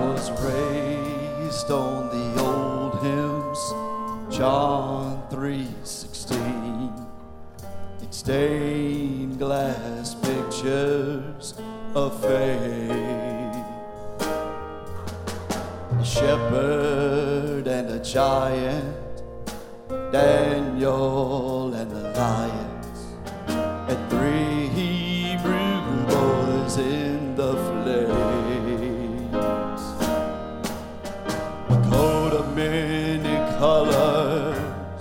was raised on the old hymns, John 3:16, stained glass pictures of faith. A shepherd and a giant, Daniel and the lions, and 3 Hebrew boys in the flames. A coat of many colors,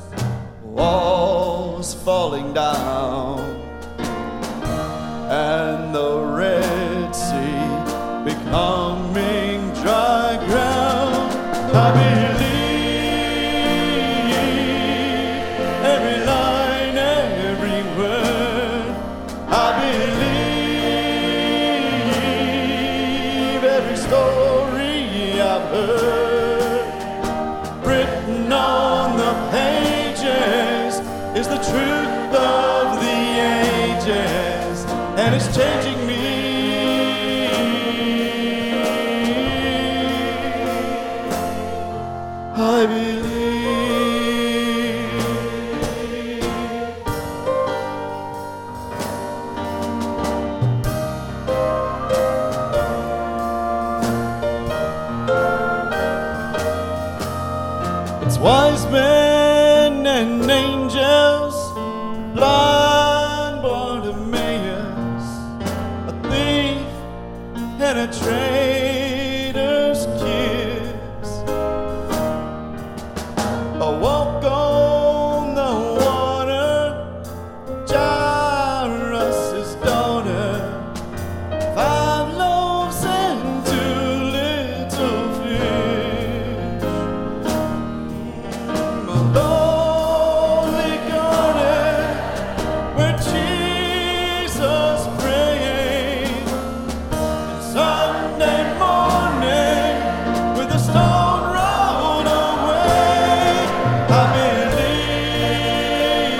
walls falling down, and the Red Sea becoming dry ground. I believe every line, every word. I believe every story I've heard. Written on the pages is the truth of the ages, and it's changing me. I believe. It's wise men and angels, blind Bartimaeus, a thief and a traitor's kiss, a walk on the water, Jairus' daughter, 5 loaves and 2 little fish, a lonely garden where Jesus prayed, and Sunday morning with the stone rolled away. I believe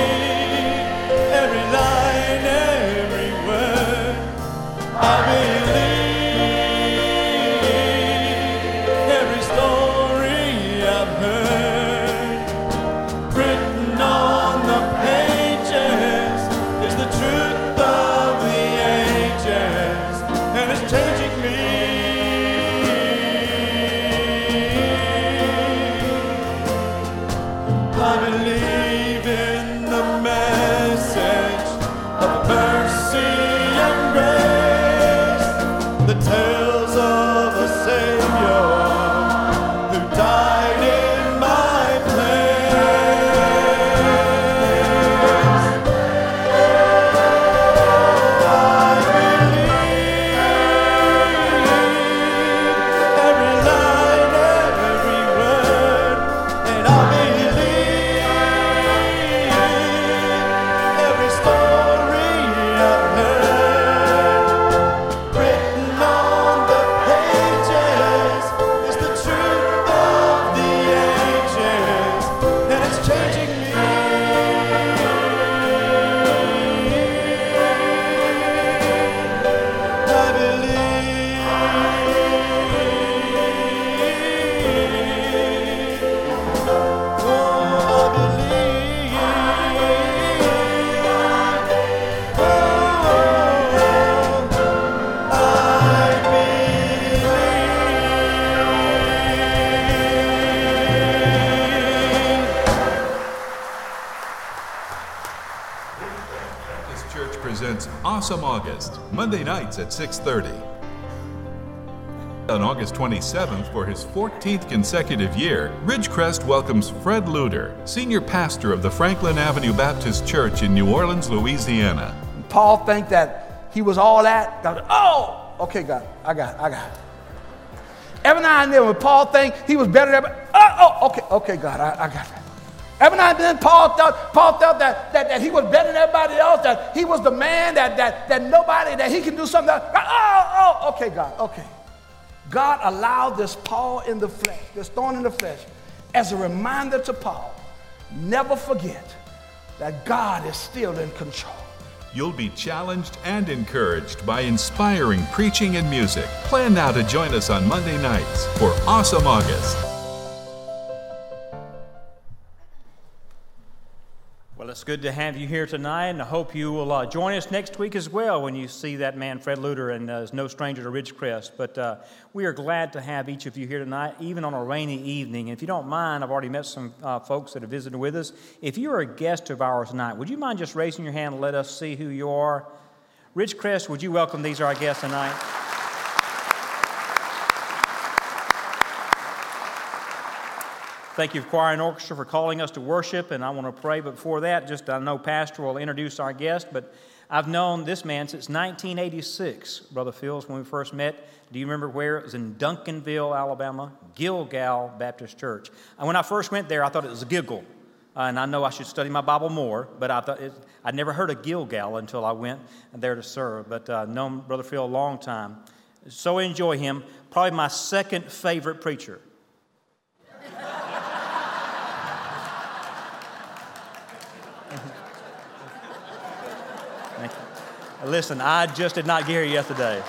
every line, every word. I believe every story I've heard. Written on the pages is the truth of the ages, and it's changing me. I believe in the message of mercy and grace, the tales of a Savior who died in my place. I believe every line, every word, and I believe every story I've heard. Written on the pages is the truth of the ages, and it's changing me. I believe. Oh, I believe. Oh, I believe. This church presents Awesome August, Monday nights at 6:30. On August 27th, for his 14th consecutive year, Ridgecrest welcomes Fred Luter, senior pastor of the Franklin Avenue Baptist Church in New Orleans, Louisiana. Paul think that he was all that. God, oh, okay, God, I got it. Every now and then when Paul think he was better than everybody, okay, God, I got it. Every now and then Paul felt that he was better than everybody else, that he was the man, that nobody, that he can do something. Okay, God, okay. God allowed this Paul in the flesh, this thorn in the flesh, as a reminder to Paul, never forget that God is still in control. You'll be challenged and encouraged by inspiring preaching and music. Plan now to join us on Monday nights for Awesome August. Well, it's good to have you here tonight, and I hope you will join us next week as well when you see that man, Fred Luter, and is no stranger to Ridgecrest. But we are glad to have each of you here tonight, even on a rainy evening. And if you don't mind, I've already met some folks that have visited with us. If you are a guest of ours tonight, would you mind just raising your hand and let us see who you are? Ridgecrest, would you welcome these are our guests tonight? Thank you, choir and orchestra, for calling us to worship, and I want to pray. But before that, I know Pastor will introduce our guest, but I've known this man since 1986, Brother Phil's, when we first met. Do you remember where? It was in Duncanville, Alabama, Gilgal Baptist Church. And when I first went there, I thought it was a Gilgal, and I know I should study my Bible more, but I'd never heard of Gilgal until I went there to serve. But I've known Brother Phil a long time. So enjoy him. Probably my second favorite preacher. Listen, I just did not get here yesterday.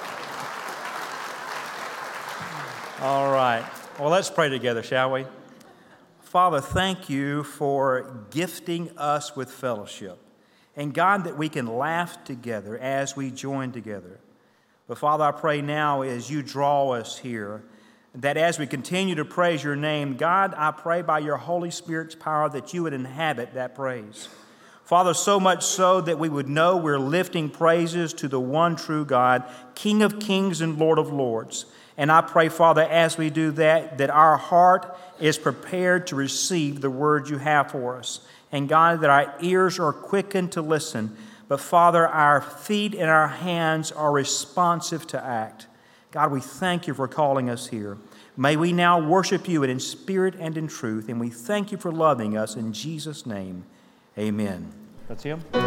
All right. Well, let's pray together, shall we? Father, thank you for gifting us with fellowship. And God, that we can laugh together as we join together. But Father, I pray now as you draw us here, that as we continue to praise your name, God, I pray by your Holy Spirit's power that you would inhabit that praise. Father, so much so that we would know we're lifting praises to the one true God, King of kings and Lord of lords. And I pray, Father, as we do that, that our heart is prepared to receive the word you have for us. And God, that our ears are quickened to listen. But Father, our feet and our hands are responsive to act. God, we thank you for calling us here. May we now worship you in spirit and in truth. And we thank you for loving us in Jesus' name. Amen. That's him. For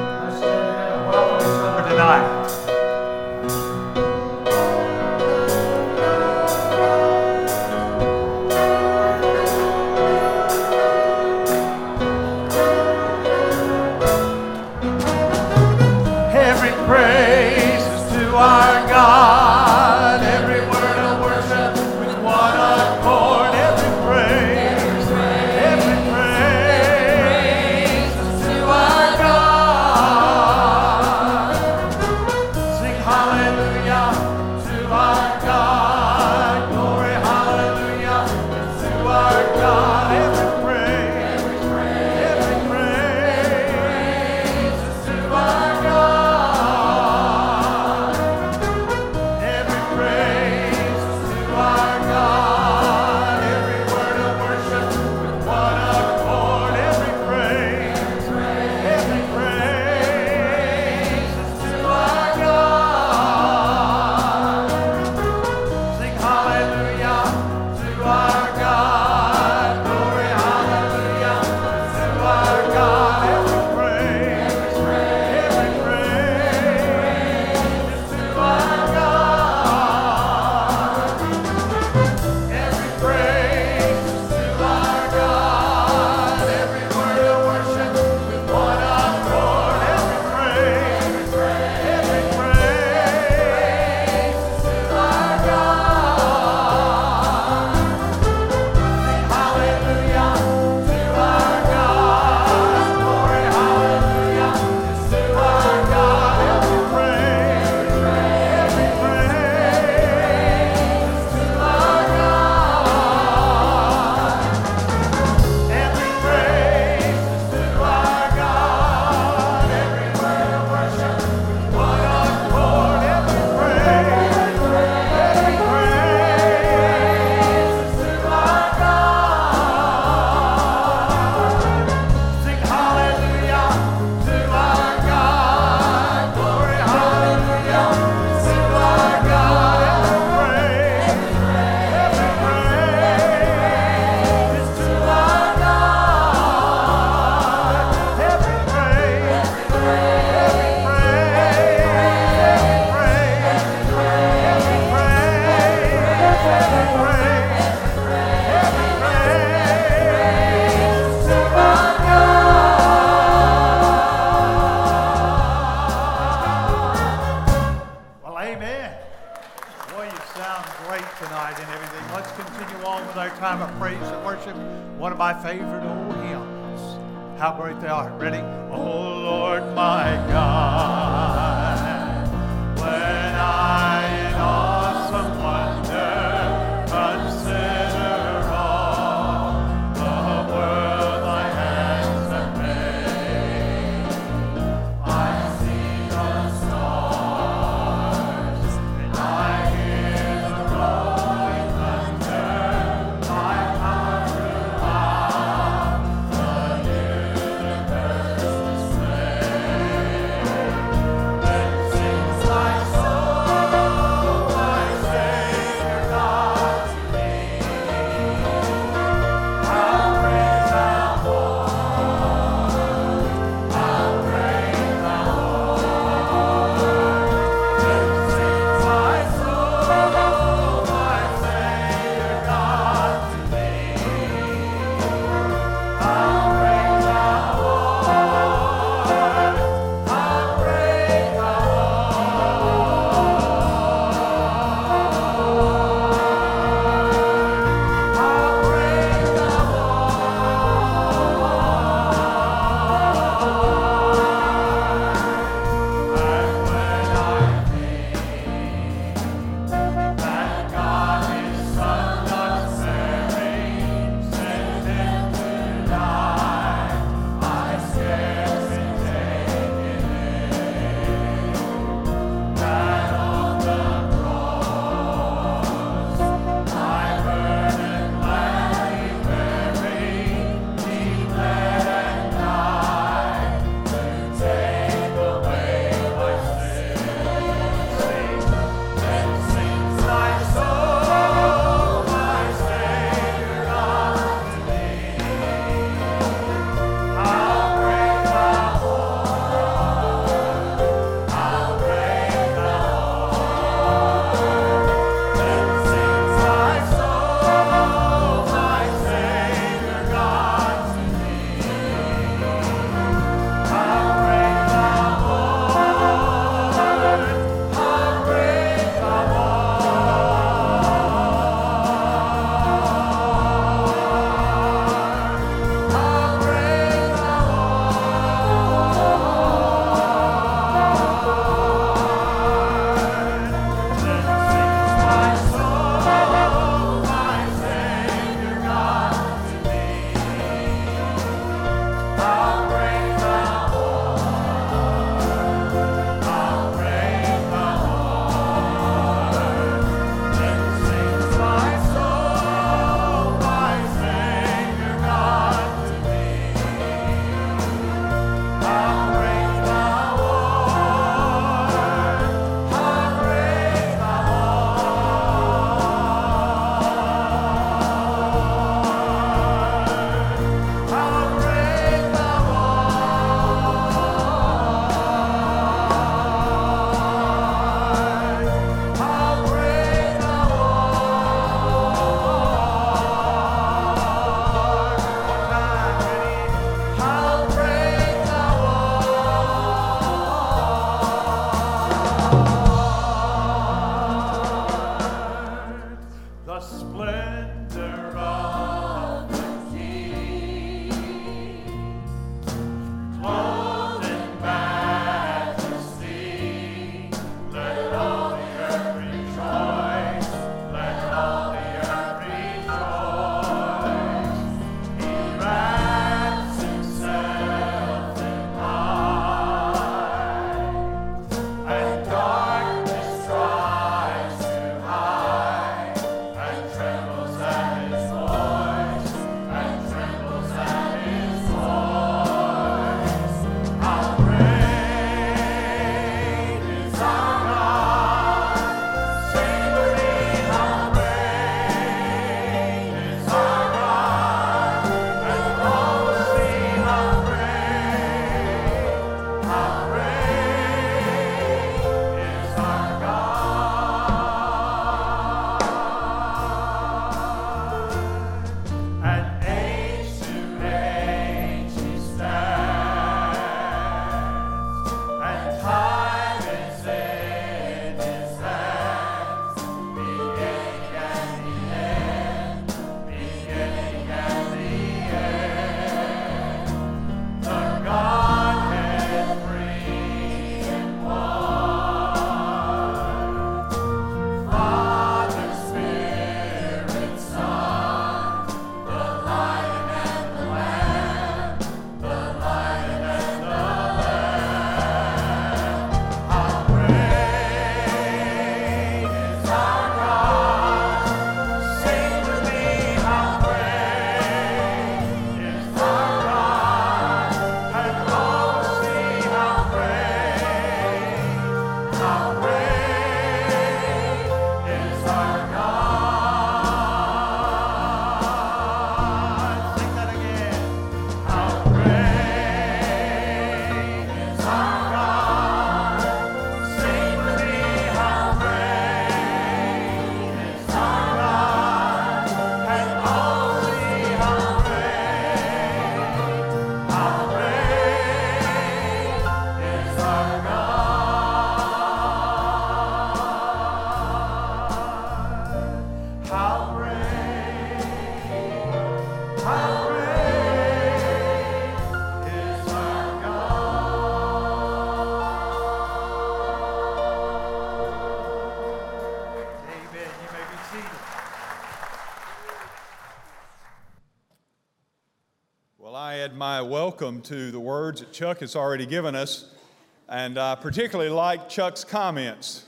tonight. Every praise is to our God. Every word of worship with one accord. Every praise is to our God. Boy, you sound great tonight and everything. Let's continue on with our time of praise and worship. One of my favorite old hymns. How great they are. Ready? Oh Lord my God, when I in awesome wonder consider all the world thy hands have made, I see the stars and I hear the rolling thunder, thy power throughout the universe display. Then sings my soul, my Savior God to thee. How great thou art, how great thou art. Then sings my soul, my Savior God to thee. How great thou art, how great thou trembles at his voice. seated. Well, I add my welcome to the words that Chuck has already given us, and I particularly like Chuck's comments.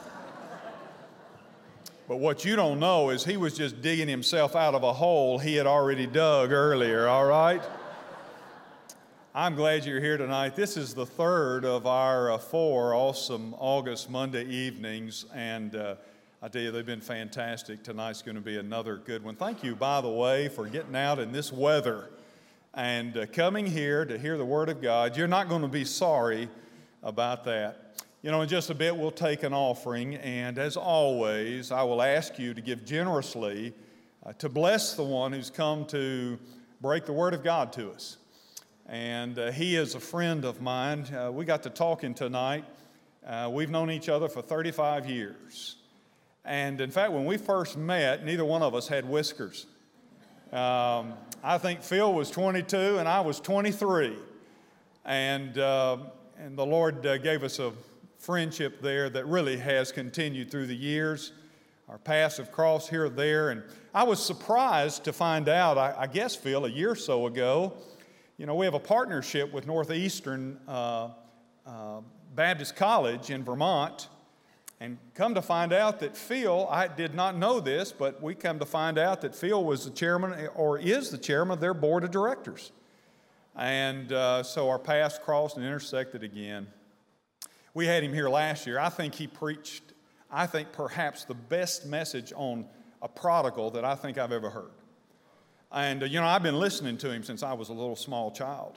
But what you don't know is he was just digging himself out of a hole he had already dug earlier, all right? I'm glad you're here tonight. This is the third of our 4 awesome August Monday evenings, and I tell you, they've been fantastic. Tonight's going to be another good one. Thank you, by the way, for getting out in this weather and coming here to hear the Word of God. You're not going to be sorry about that. You know, in just a bit, we'll take an offering, and as always, I will ask you to give generously to bless the one who's come to break the Word of God to us. And he is a friend of mine. We got to talking tonight. We've known each other for 35 years. And in fact, when we first met, neither one of us had whiskers. I think Phil was 22 and I was 23. And the Lord gave us a friendship there that really has continued through the years. Our paths have crossed here or there. And I was surprised to find out, I guess, Phil, a year or so ago, you know, we have a partnership with Northeastern Baptist College in Vermont. And come to find out that Phil, I did not know this, but we come to find out that Phil was the chairman or is the chairman of their board of directors. And so our paths crossed and intersected again. We had him here last year. I think he preached, perhaps the best message on a prodigal that I think I've ever heard. And, you know, I've been listening to him since I was a little small child.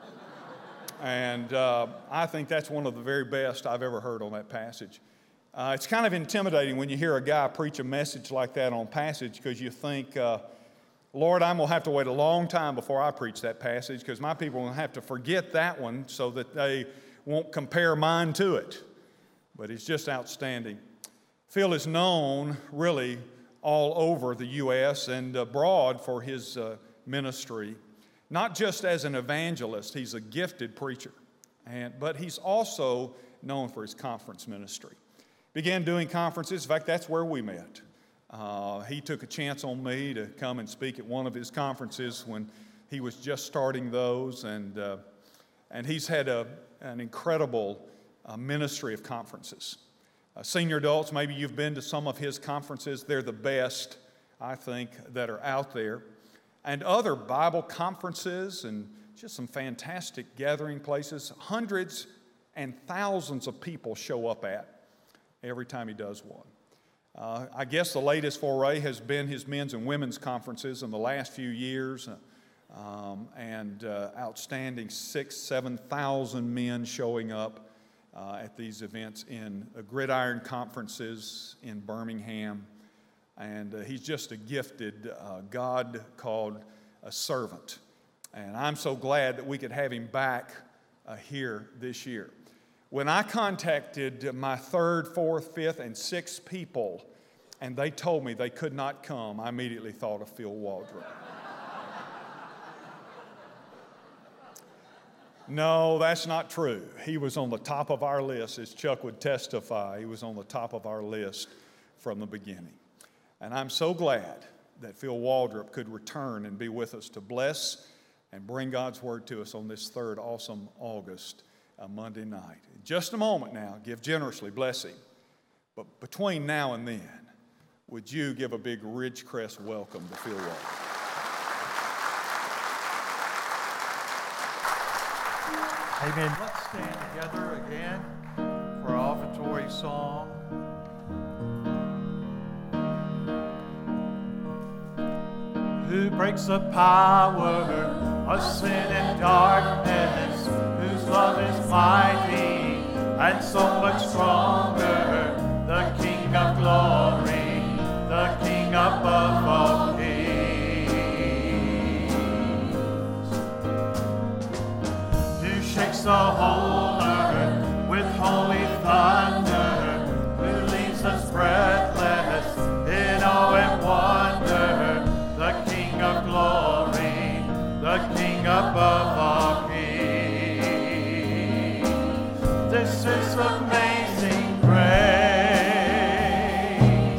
And I think that's one of the very best I've ever heard on that passage. It's kind of intimidating when you hear a guy preach a message like that on passage because you think, Lord, I'm going to have to wait a long time before I preach that passage because my people will have to forget that one so that they won't compare mine to it. But it's just outstanding. Phil is known really all over the U.S. and abroad for his ministry, not just as an evangelist. He's a gifted preacher, but he's also known for his conference ministry. Began doing conferences. In fact, that's where we met. He took a chance on me to come and speak at one of his conferences when he was just starting those, and he's had an incredible ministry of conferences. Senior adults, maybe you've been to some of his conferences. They're the best, I think, that are out there. And other Bible conferences and just some fantastic gathering places. Hundreds and thousands of people show up at every time he does one. I guess the latest foray has been his men's and women's conferences in the last few years, and outstanding 6,000-7,000 men showing up at these events in Gridiron conferences in Birmingham. And he's just a gifted, God called a servant. And I'm so glad that we could have him back here this year. When I contacted my 3rd, 4th, 5th, and 6th people, and they told me they could not come, I immediately thought of Phil Waldrop. No, that's not true. He was on the top of our list, as Chuck would testify. He was on the top of our list from the beginning. And I'm so glad that Phil Waldrop could return and be with us to bless and bring God's word to us on this 3rd awesome August Monday night. In just a moment now, give generously, blessing. But between now and then, would you give a big Ridgecrest welcome to Phil Waldrop? Amen. Let's stand together again for our offertory song. Who breaks the power of sin and darkness, whose love is mighty and so much stronger, the King of glory, the King above all kings. Shakes the whole earth with holy thunder, who leaves us breathless in awe and wonder, the King of glory, the King above all kings. This is amazing grace.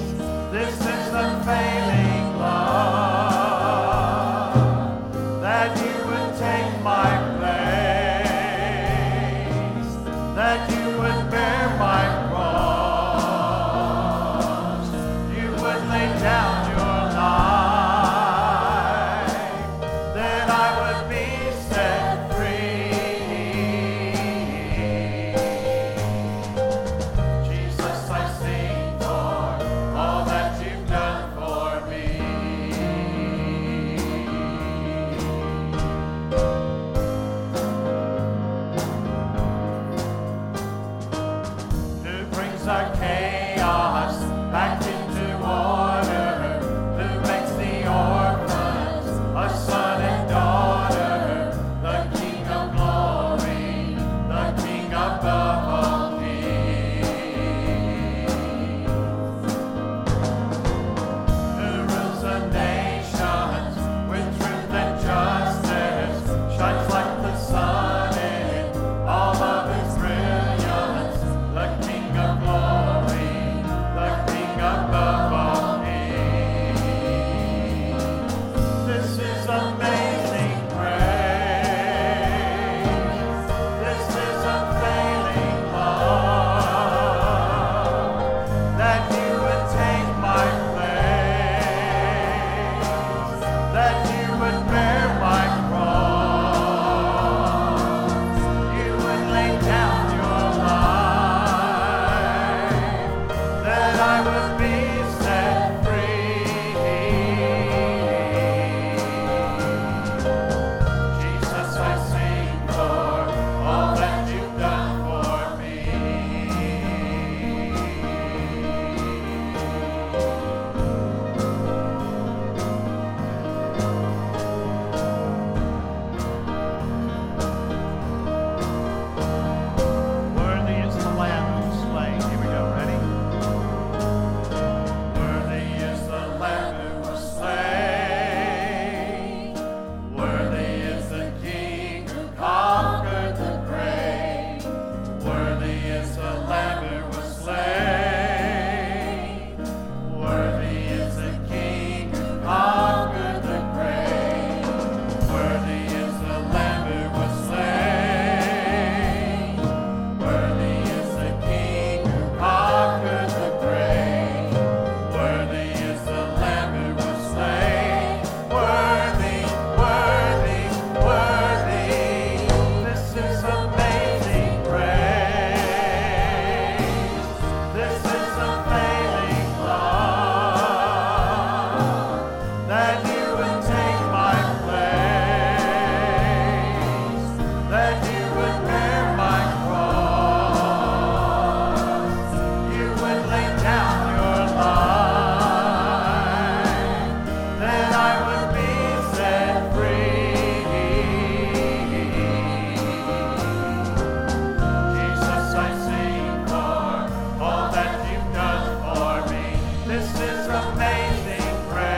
amazing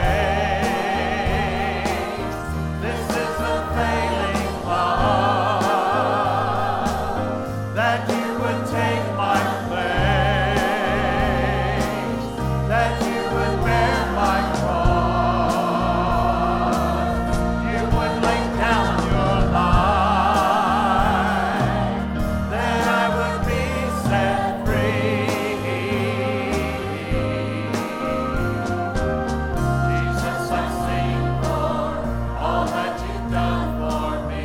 grace. This is unfailing love, that you would take my place, that you would bear my cross, you would lay down your life, that I would be set free. Jesus, I sing for all that you've done for me.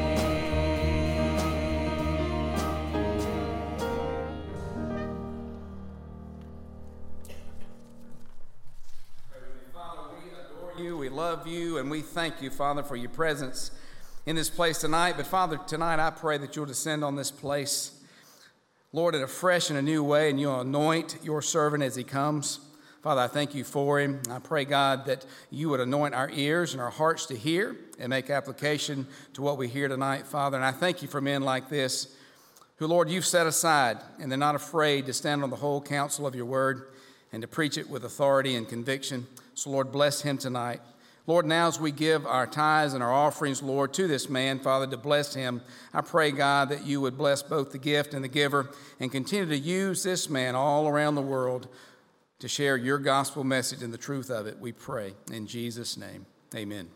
Father, we adore you, we love you, and we thank you, Father, for your presence in this place tonight. But Father, tonight I pray that you'll descend on this place, Lord, in a fresh and a new way, and you'll anoint your servant as he comes. Father, I thank you for him. I pray, God, that you would anoint our ears and our hearts to hear and make application to what we hear tonight, Father. And I thank you for men like this who, Lord, you've set aside, and they're not afraid to stand on the whole counsel of your word and to preach it with authority and conviction. So, Lord, bless him tonight. Lord, now as we give our tithes and our offerings, Lord, to this man, Father, to bless him, I pray, God, that you would bless both the gift and the giver and continue to use this man all around the world to share your gospel message and the truth of it, we pray. In Jesus' name, amen.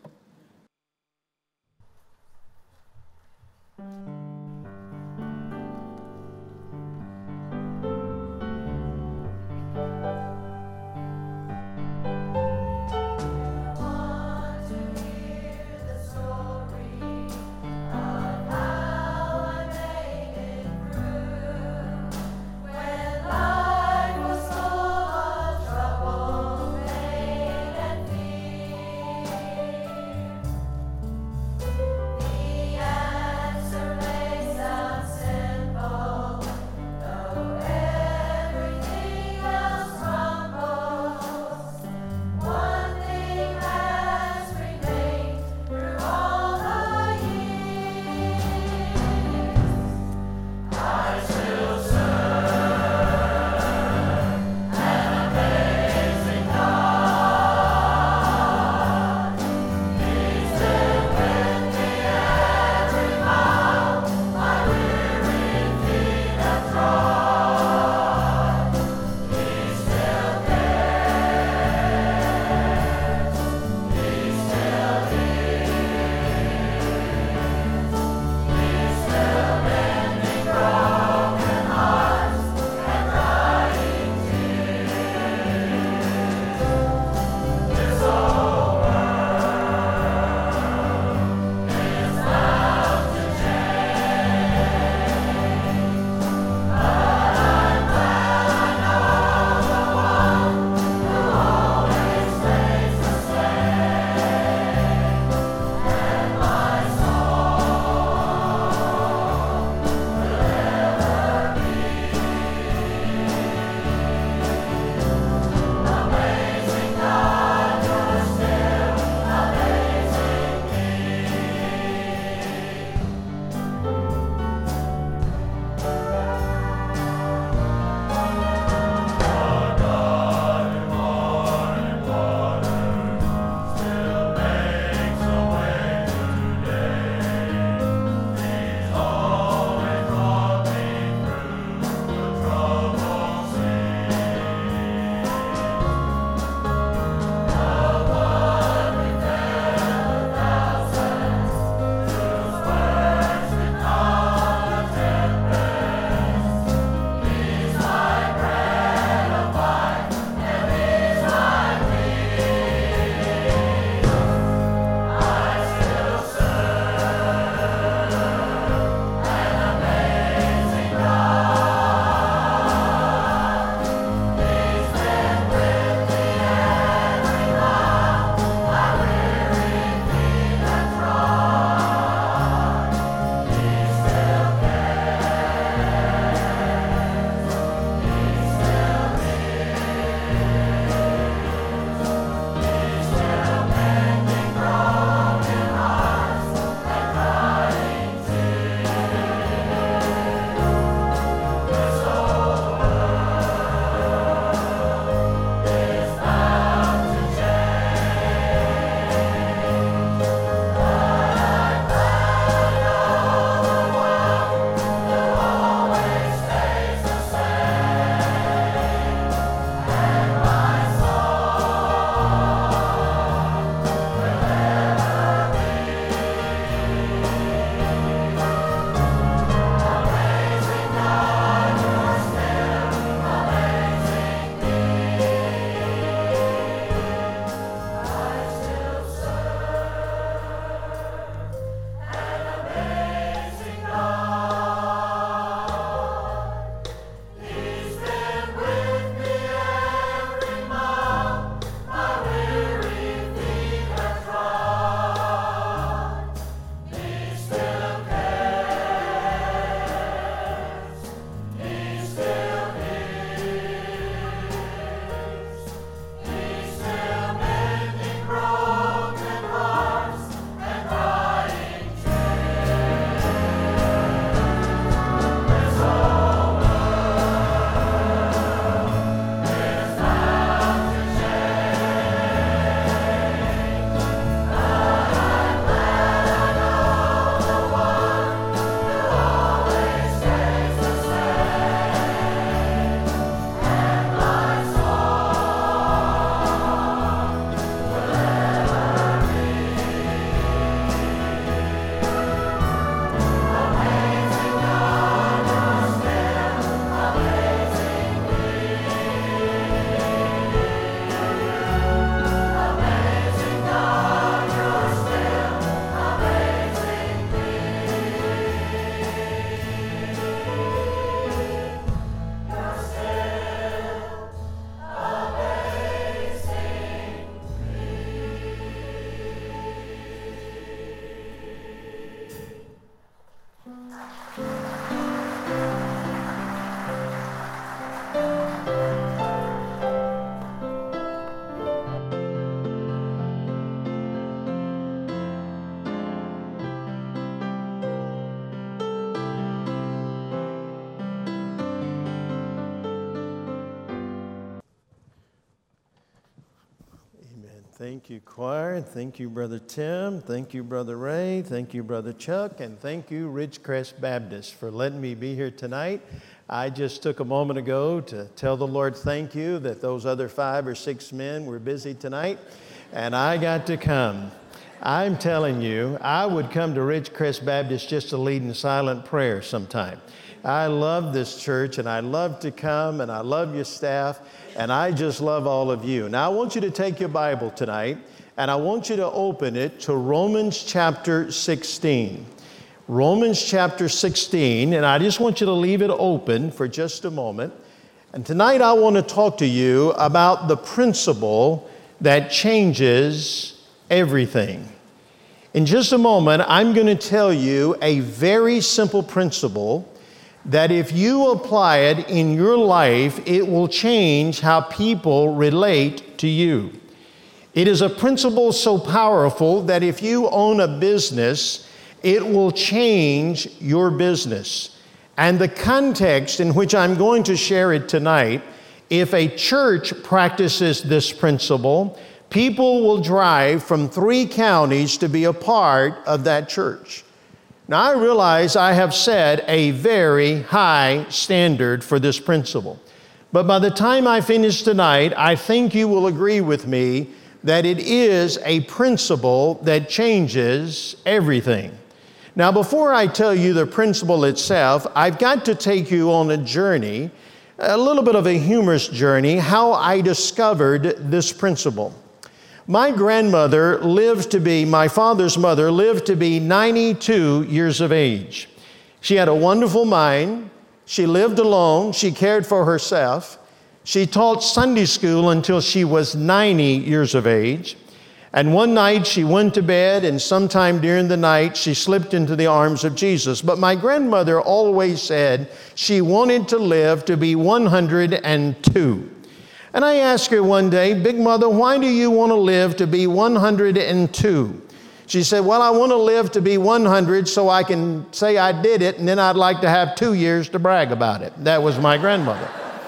Thank you, choir. Thank you, Brother Tim. Thank you, Brother Ray. Thank you, Brother Chuck. And thank you, Ridgecrest Baptist, for letting me be here tonight. I just took a moment ago to tell the Lord thank you that those other 5 or 6 men were busy tonight, and I got to come. I'm telling you, I would come to Ridgecrest Baptist just to lead in silent prayer sometime. I love this church, and I love to come, and I love your staff, and I just love all of you. Now, I want you to take your Bible tonight, and I want you to open it to Romans chapter 16. Romans chapter 16, and I just want you to leave it open for just a moment. And tonight I want to talk to you about the principle that changes everything. In just a moment, I'm going to tell you a very simple principle that if you apply it in your life, it will change how people relate to you. It is a principle so powerful that if you own a business, it will change your business. And the context in which I'm going to share it tonight, if a church practices this principle, people will drive from 3 counties to be a part of that church. Now, I realize I have set a very high standard for this principle. But by the time I finish tonight, I think you will agree with me that it is a principle that changes everything. Now, before I tell you the principle itself, I've got to take you on a journey, a little bit of a humorous journey, how I discovered this principle. My grandmother my father's mother lived to be 92 years of age. She had a wonderful mind. She lived alone. She cared for herself. She taught Sunday school until she was 90 years of age. And one night she went to bed, and sometime during the night she slipped into the arms of Jesus. But my grandmother always said she wanted to live to be 102. And I asked her one day, "Big Mother, why do you want to live to be 102? She said, "Well, I want to live to be 100 so I can say I did it, and then I'd like to have 2 years to brag about it." That was my grandmother.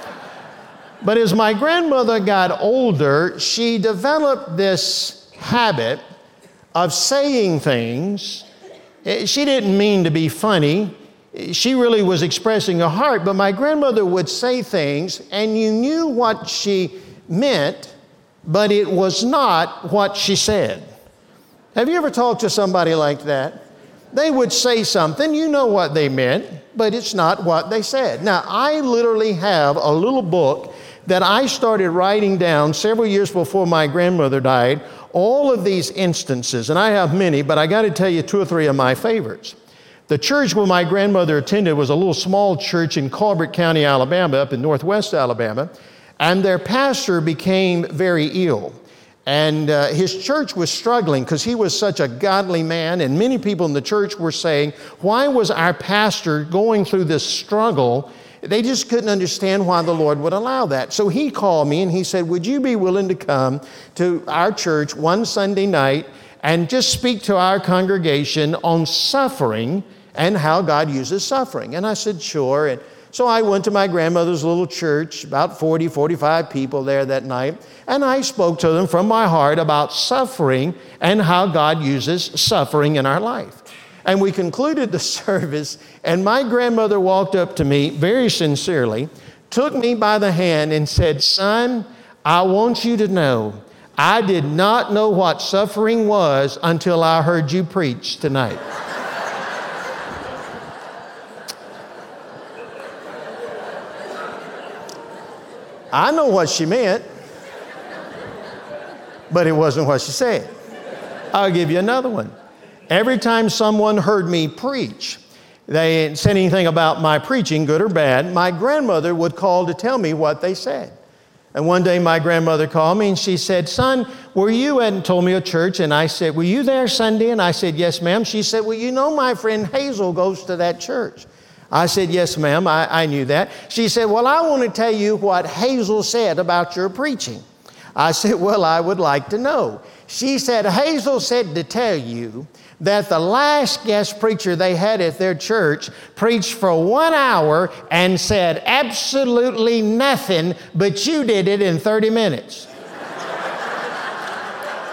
But as my grandmother got older, she developed this habit of saying things. She didn't mean to be funny. She really was expressing her heart, but my grandmother would say things and you knew what she meant, but it was not what she said. Have you ever talked to somebody like that? They would say something, you know what they meant, but it's not what they said. Now, I literally have a little book that I started writing down several years before my grandmother died, all of these instances, and I have many, but I got to tell you 2 or 3 of my favorites. The church where my grandmother attended was a little small church in Colbert County, Alabama, up in northwest Alabama, and their pastor became very ill. And his church was struggling because he was such a godly man, and many people in the church were saying, why was our pastor going through this struggle? They just couldn't understand why the Lord would allow that. So he called me and he said, would you be willing to come to our church one Sunday night and just speak to our congregation on suffering and how God uses suffering? And I said, sure. And so I went to my grandmother's little church, about 40, 45 people there that night, and I spoke to them from my heart about suffering and how God uses suffering in our life. And we concluded the service, and my grandmother walked up to me very sincerely, took me by the hand and said, son, I want you to know, I did not know what suffering was until I heard you preach tonight. I know what she meant, but it wasn't what she said. I'll give you another one. Every time someone heard me preach, they didn't say anything about my preaching, good or bad, my grandmother would call to tell me what they said. And one day my grandmother called me and she said, son, were you at, and told me a church, and I said, were you there Sunday? And I said, yes, ma'am. She said, well, you know my friend Hazel goes to that church. I said, yes, ma'am, I knew that. She said, well, I want to tell you what Hazel said about your preaching. I said, well, I would like to know. She said, Hazel said to tell you that the last guest preacher they had at their church preached for 1 hour and said absolutely nothing, but you did it in 30 minutes.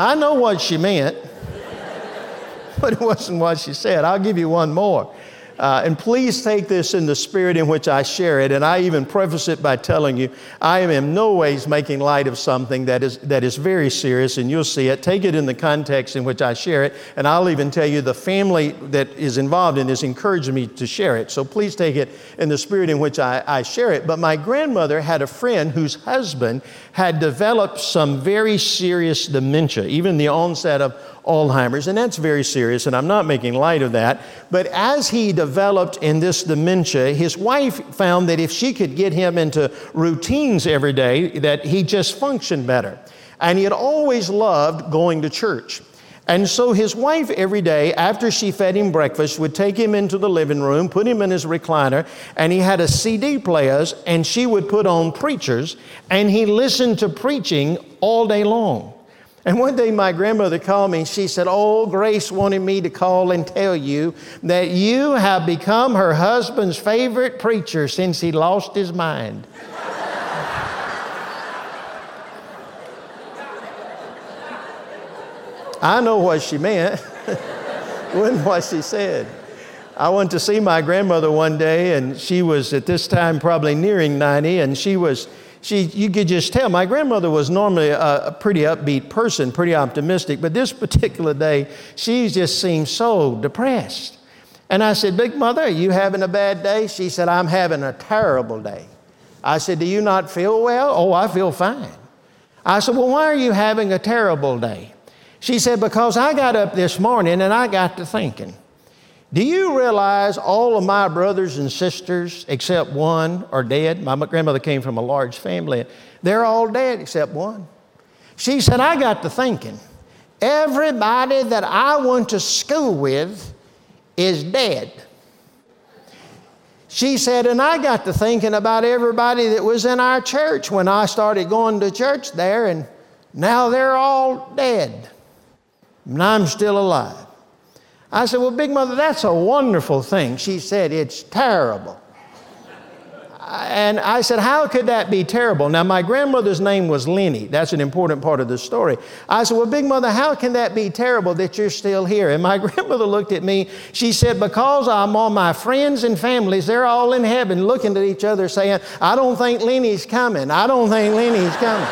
I know what she meant, but it wasn't what she said. I'll give you one more. And please take this in the spirit in which I share it. And I even preface it by telling you, I am in no ways making light of something that is very serious, and you'll see it. Take it in the context in which I share it. And I'll even tell you the family that is involved in this encouraged me to share it. So please take it in the spirit in which I share it. But my grandmother had a friend whose husband had developed some very serious dementia, even the onset of Alzheimer's, and that's very serious, and I'm not making light of that. But as he developed in this dementia, his wife found that if she could get him into routines every day, that he just functioned better. And he had always loved going to church. And so his wife every day, after she fed him breakfast, would take him into the living room, put him in his recliner, and he had a CD player, and she would put on preachers, and he listened to preaching all day long. And one day my grandmother called me and she said, "Oh, Grace wanted me to call and tell you that you have become her husband's favorite preacher since he lost his mind." I know what she meant. Wasn't what she said. I went to see my grandmother one day, and she was at this time probably nearing 90, and you could just tell. My grandmother was normally a pretty upbeat person, pretty optimistic, but this particular day, she just seemed so depressed. And I said, "Big Mother, are you having a bad day?" She said, "I'm having a terrible day." I said, "Do you not feel well?" "Oh, I feel fine." I said, "Well, why are you having a terrible day?" She said, "Because I got up this morning and I got to thinking, do you realize all of my brothers and sisters, except one, are dead?" My grandmother came from a large family. They're all dead except one. She said, "I got to thinking, everybody that I went to school with is dead." She said, "And I got to thinking about everybody that was in our church when I started going to church there, and now they're all dead, and I'm still alive." I said, "Well, Big Mother, that's a wonderful thing." She said, "It's terrible." And I said, "How could that be terrible?" Now, my grandmother's name was Lenny. That's an important part of the story. I said, "Well, Big Mother, how can that be terrible that you're still here?" And my grandmother looked at me. She said, "Because I'm all my friends and families, they're all in heaven looking at each other saying, 'I don't think Lenny's coming. I don't think Lenny's coming.'"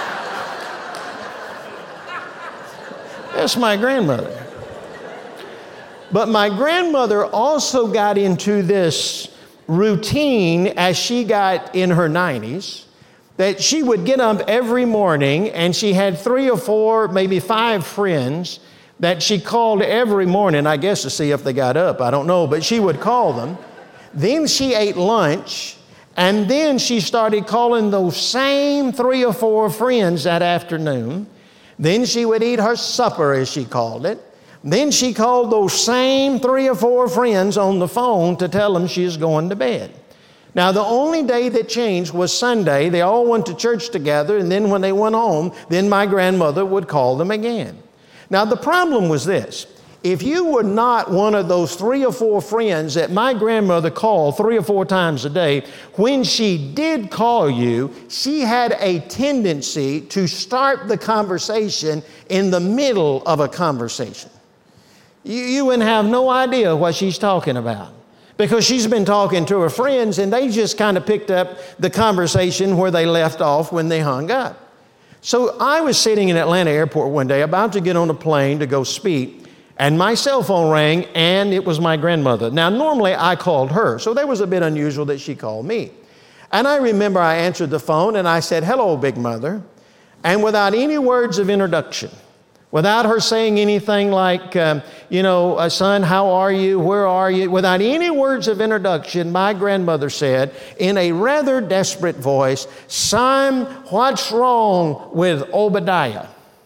That's my grandmother. But my grandmother also got into this routine as she got in her 90s, that she would get up every morning, and she had 3 or 4, maybe 5 friends that she called every morning, I guess to see if they got up. I don't know, but she would call them. Then she ate lunch, and then she started calling those same 3 or 4 friends that afternoon. Then she would eat her supper, as she called it. Then she called those same 3 or 4 friends on the phone to tell them she was going to bed. Now, the only day that changed was Sunday. They all went to church together, and then when they went home, then my grandmother would call them again. Now, the problem was this. If you were not one of those 3 or 4 friends that my grandmother called 3 or 4 times a day, when she did call you, she had a tendency to start the conversation in the middle of a conversation. You wouldn't have no idea what she's talking about, because she's been talking to her friends, and they just kind of picked up the conversation where they left off when they hung up. So I was sitting in Atlanta airport one day about to get on a plane to go speak, and my cell phone rang, and it was my grandmother. Now, normally I called her, so that was a bit unusual that she called me. And I remember I answered the phone, and I said, "Hello, Big Mother." And without any words of introduction, without her saying anything like, "Son, how are you? Where are you?" Without any words of introduction, my grandmother said in a rather desperate voice, "Son, what's wrong with Obadiah?"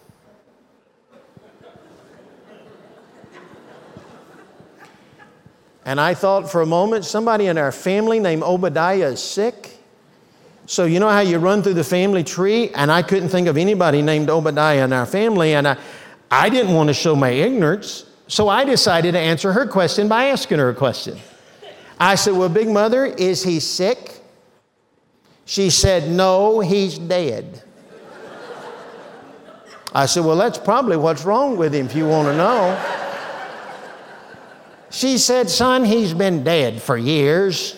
And I thought for a moment, somebody in our family named Obadiah is sick. So you know how you run through the family tree? And I couldn't think of anybody named Obadiah in our family, and I didn't want to show my ignorance. So I decided to answer her question by asking her a question. I said, "Well, Big Mother, is he sick?" She said, "No, he's dead." I said, well, that's probably what's wrong with him if you want to know. She said, son, he's been dead for years.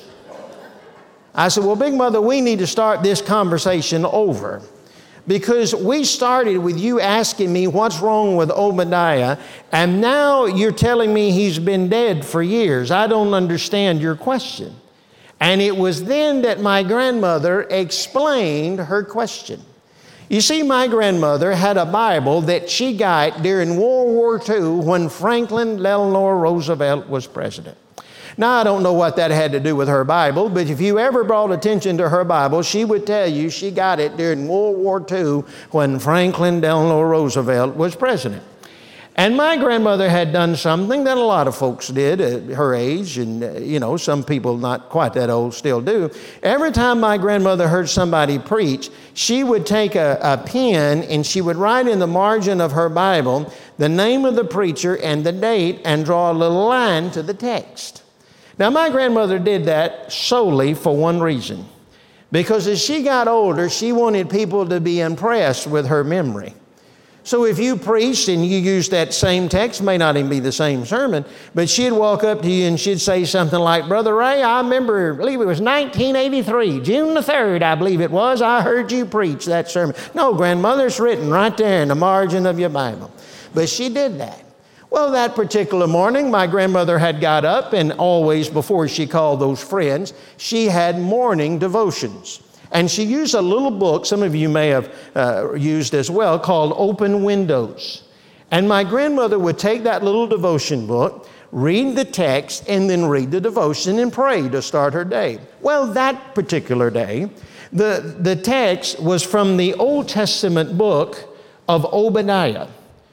I said, well, Big Mother, we need to start this conversation over. Because we started with you asking me what's wrong with Obadiah, and now you're telling me he's been dead for years. I don't understand your question. And it was then that my grandmother explained her question. You see, my grandmother had a Bible that she got during World War II when Franklin Delano Roosevelt was president. Now, I don't know what that had to do with her Bible, but if you ever brought attention to her Bible, she would tell you she got it during World War II when Franklin Delano Roosevelt was president. And my grandmother had done something that a lot of folks did at her age, and some people not quite that old still do. Every time my grandmother heard somebody preach, she would take a pen and she would write in the margin of her Bible the name of the preacher and the date and draw a little line to the text. Now, my grandmother did that solely for one reason. Because as she got older, she wanted people to be impressed with her memory. So if you preached and you used that same text, may not even be the same sermon, but she'd walk up to you and she'd say something like, Brother Ray, I believe it was 1983, June the 3rd, I believe it was, I heard you preach that sermon. No, grandmother, it's written right there in the margin of your Bible. But she did that. Well, that particular morning, my grandmother had got up, and always before she called those friends, she had morning devotions. And she used a little book, some of you may have used as well, called Open Windows. And my grandmother would take that little devotion book, read the text, and then read the devotion and pray to start her day. Well, that particular day, the text was from the Old Testament book of Obadiah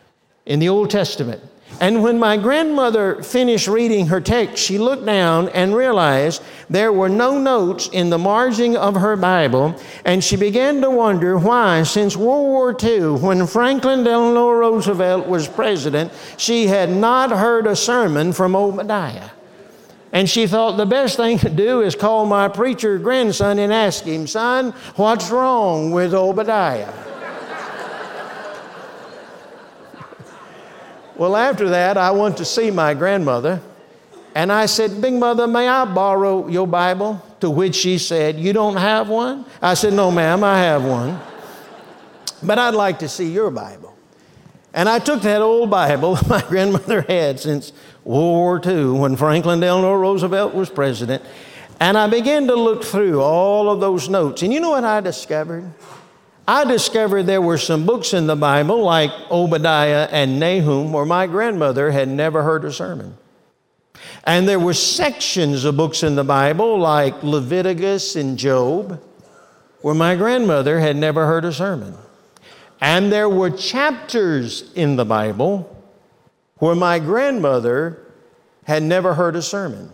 in the Old Testament. And when my grandmother finished reading her text, she looked down and realized there were no notes in the margin of her Bible, and she began to wonder why, since World War II, when Franklin Delano Roosevelt was president, she had not heard a sermon from Obadiah. And she thought the best thing to do is call my preacher grandson and ask him, son, what's wrong with Obadiah? Well, after that, I went to see my grandmother, and I said, Big Mother, may I borrow your Bible? To which she said, you don't have one? I said, no, ma'am, I have one. But I'd like to see your Bible. And I took that old Bible my grandmother had since World War II, when Franklin Delano Roosevelt was president, and I began to look through all of those notes. And you know what I discovered? I discovered there were some books in the Bible, like Obadiah and Nahum, where my grandmother had never heard a sermon. And there were sections of books in the Bible, like Leviticus and Job, where my grandmother had never heard a sermon. And there were chapters in the Bible where my grandmother had never heard a sermon.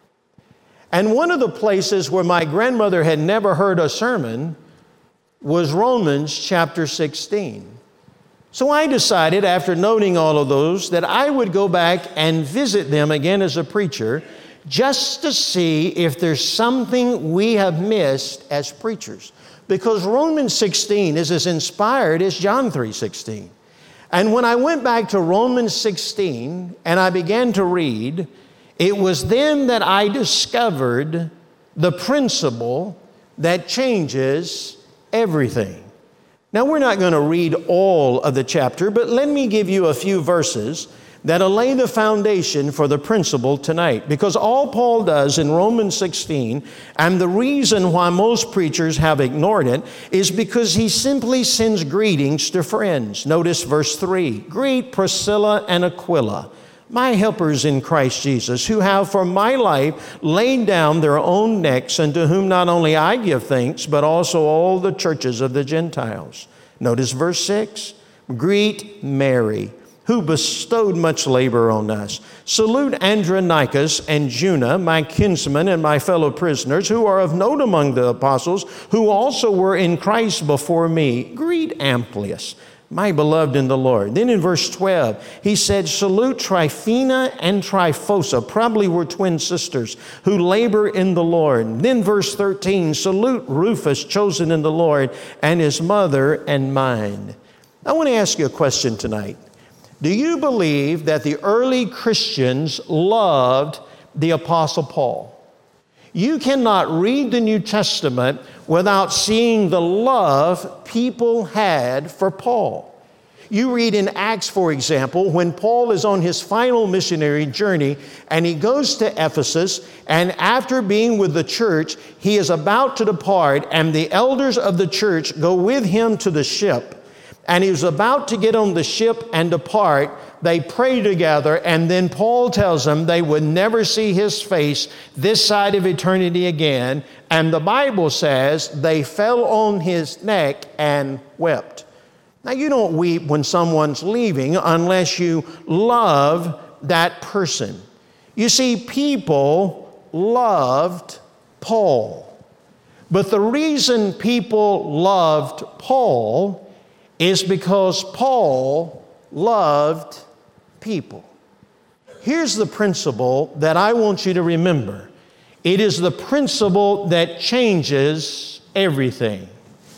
And one of the places where my grandmother had never heard a sermon was Romans chapter 16. So I decided, after noting all of those, that I would go back and visit them again as a preacher, just to see if there's something we have missed as preachers. Because Romans 16 is as inspired as John 3:16. And when I went back to Romans 16 and I began to read, it was then that I discovered the principle that changes everything. Now, we're not going to read all of the chapter, but let me give you a few verses that'll lay the foundation for the principle tonight. Because all Paul does in Romans 16, and the reason why most preachers have ignored it, is because he simply sends greetings to friends. Notice verse 3, greet Priscilla and Aquila, my helpers in Christ Jesus, who have for my life laid down their own necks, and to whom not only I give thanks, but also all the churches of the Gentiles. Notice verse 6, greet Mary, who bestowed much labor on us. Salute Andronicus and Juna, my kinsmen and my fellow prisoners, who are of note among the apostles, who also were in Christ before me. Greet Amplius, my beloved in the Lord. Then in verse 12, he said, salute Tryphena and Tryphosa, probably were twin sisters, who labor in the Lord. Then verse 13, salute Rufus, chosen in the Lord, and his mother and mine. I want to ask you a question tonight. Do you believe that the early Christians loved the Apostle Paul? You cannot read the New Testament without seeing the love people had for Paul. You read in Acts, for example, when Paul is on his final missionary journey and he goes to Ephesus, and after being with the church, he is about to depart, and the elders of the church go with him to the ship. And he was about to get on the ship and depart. They pray together, and then Paul tells them they would never see his face this side of eternity again. And the Bible says they fell on his neck and wept. Now, you don't weep when someone's leaving unless you love that person. You see, people loved Paul. But the reason people loved Paul is because Paul loved people. Here's the principle that I want you to remember. It is the principle that changes everything.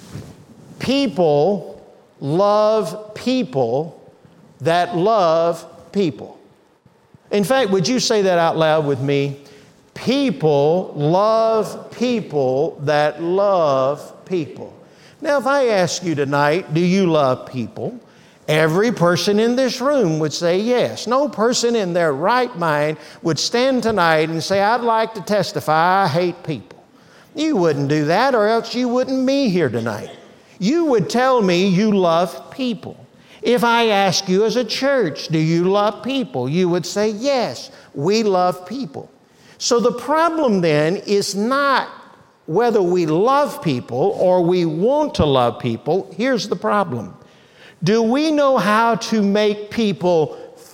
People love people that love people. In fact, would you say that out loud with me? People love people that love people. Now, if I ask you tonight, do you love people? Every person in this room would say yes. No person in their right mind would stand tonight and say, I'd like to testify I hate people. You wouldn't do that, or else you wouldn't be here tonight. You would tell me you love people. If I ask you as a church, do you love people? You would say, yes, we love people. So the problem then is not whether we love people or we want to love people. Here's the problem. Do we know how to make people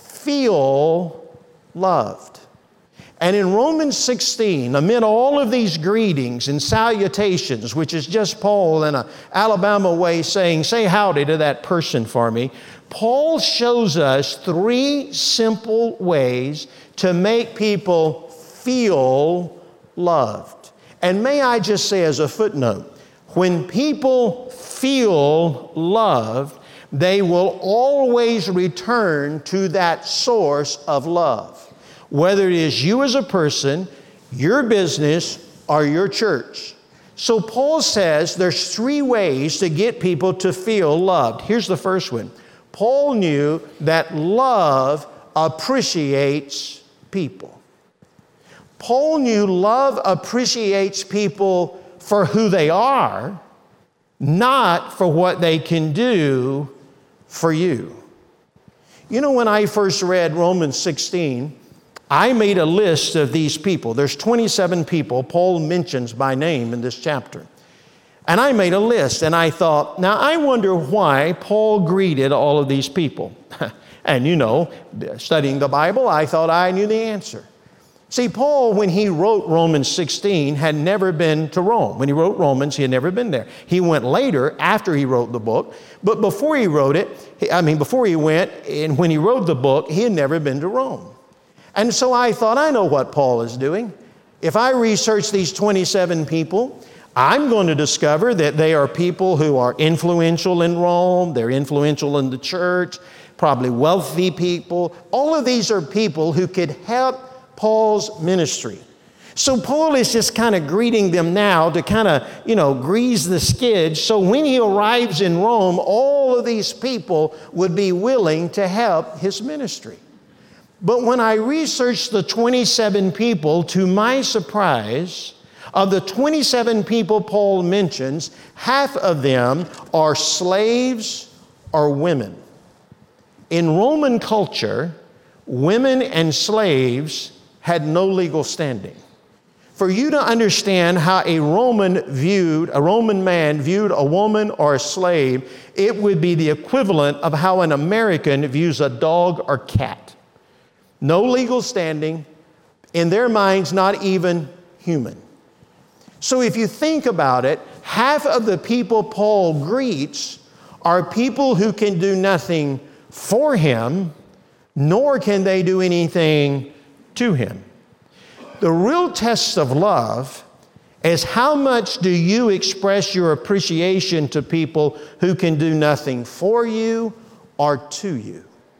feel loved? And in Romans 16, amid all of these greetings and salutations, which is just Paul in an Alabama way saying, say howdy to that person for me, Paul shows us 3 simple ways to make people feel loved. And may I just say as a footnote, when people feel loved, they will always return to that source of love. Whether it is you as a person, your business, or your church. So Paul says there's 3 ways to get people to feel loved. Here's the first one. Paul knew that love appreciates people. Paul knew love appreciates people for who they are, not for what they can do for you. You know, when I first read Romans 16, I made a list of these people. There's 27 people Paul mentions by name in this chapter. And I made a list, and I thought, now I wonder why Paul greeted all of these people. And you know, studying the Bible, I thought I knew the answer. See, Paul, when he wrote Romans 16, had never been to Rome. When he wrote Romans, he had never been there. He went later, after he wrote the book. But before he wrote it, before he went, and when he wrote the book, he had never been to Rome. And so I thought, I know what Paul is doing. If I research these 27 people, I'm going to discover that they are people who are influential in Rome, they're influential in the church, probably wealthy people. All of these are people who could help Paul's ministry. So Paul is just kind of greeting them now to kind of, grease the skids. So when he arrives in Rome, all of these people would be willing to help his ministry. But when I researched the 27 people, to my surprise, of the 27 people Paul mentions, half of them are slaves or women. In Roman culture, women and slaves had no legal standing. For you to understand how a Roman man viewed a woman or a slave, it would be the equivalent of how an American views a dog or cat. No legal standing, in their minds, not even human. So if you think about it, half of the people Paul greets are people who can do nothing for him, nor can they do anything to him. The real test of love is how much do you express your appreciation to people who can do nothing for you or to you?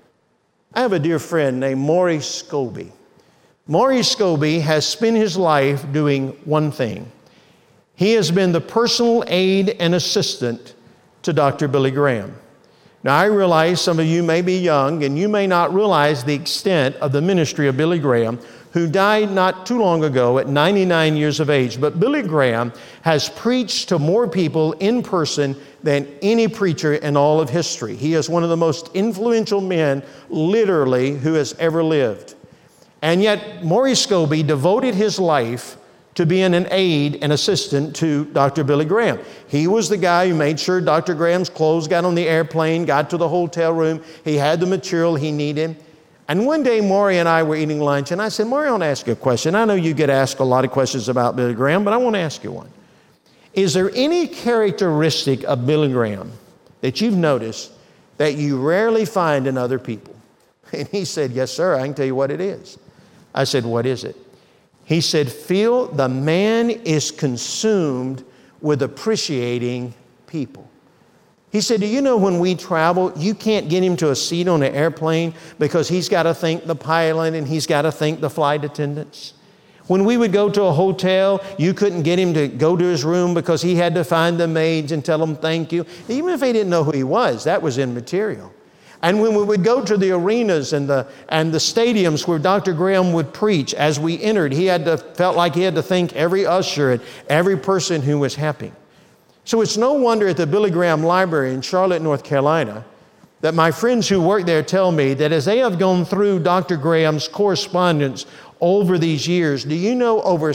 I have a dear friend named Maurice Scobie. Maurice Scobie has spent his life doing one thing. He has been the personal aide and assistant to Dr. Billy Graham. Now, I realize some of you may be young and you may not realize the extent of the ministry of Billy Graham, who died not too long ago at 99 years of age. But Billy Graham has preached to more people in person than any preacher in all of history. He is one of the most influential men, literally, who has ever lived. And yet, Maurice Scobie devoted his life to being an aide and assistant to Dr. Billy Graham. He was the guy who made sure Dr. Graham's clothes got on the airplane, got to the hotel room. He had the material he needed. And one day, Maury and I were eating lunch, and I said, Maury, I want to ask you a question. I know you get asked a lot of questions about Billy Graham, but I want to ask you one. Is there any characteristic of Billy Graham that you've noticed that you rarely find in other people? And he said, yes, sir, I can tell you what it is. I said, what is it? He said, Phil, the man is consumed with appreciating people. He said, do you know when we travel, you can't get him to a seat on an airplane because he's got to thank the pilot and he's got to thank the flight attendants. When we would go to a hotel, you couldn't get him to go to his room because he had to find the maids and tell them thank you. Even if they didn't know who he was, that was immaterial. And when we would go to the arenas and the stadiums where Dr. Graham would preach, as we entered, felt like he had to thank every usher and every person who was happy. So it's no wonder at the Billy Graham Library in Charlotte, North Carolina, that my friends who work there tell me that as they have gone through Dr. Graham's correspondence over these years, do you know over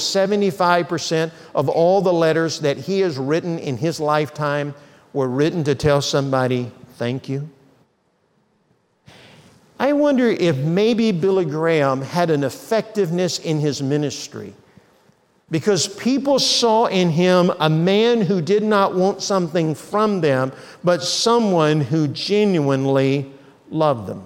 75% of all the letters that he has written in his lifetime were written to tell somebody, thank you? I wonder if maybe Billy Graham had an effectiveness in his ministry because people saw in him a man who did not want something from them, but someone who genuinely loved them.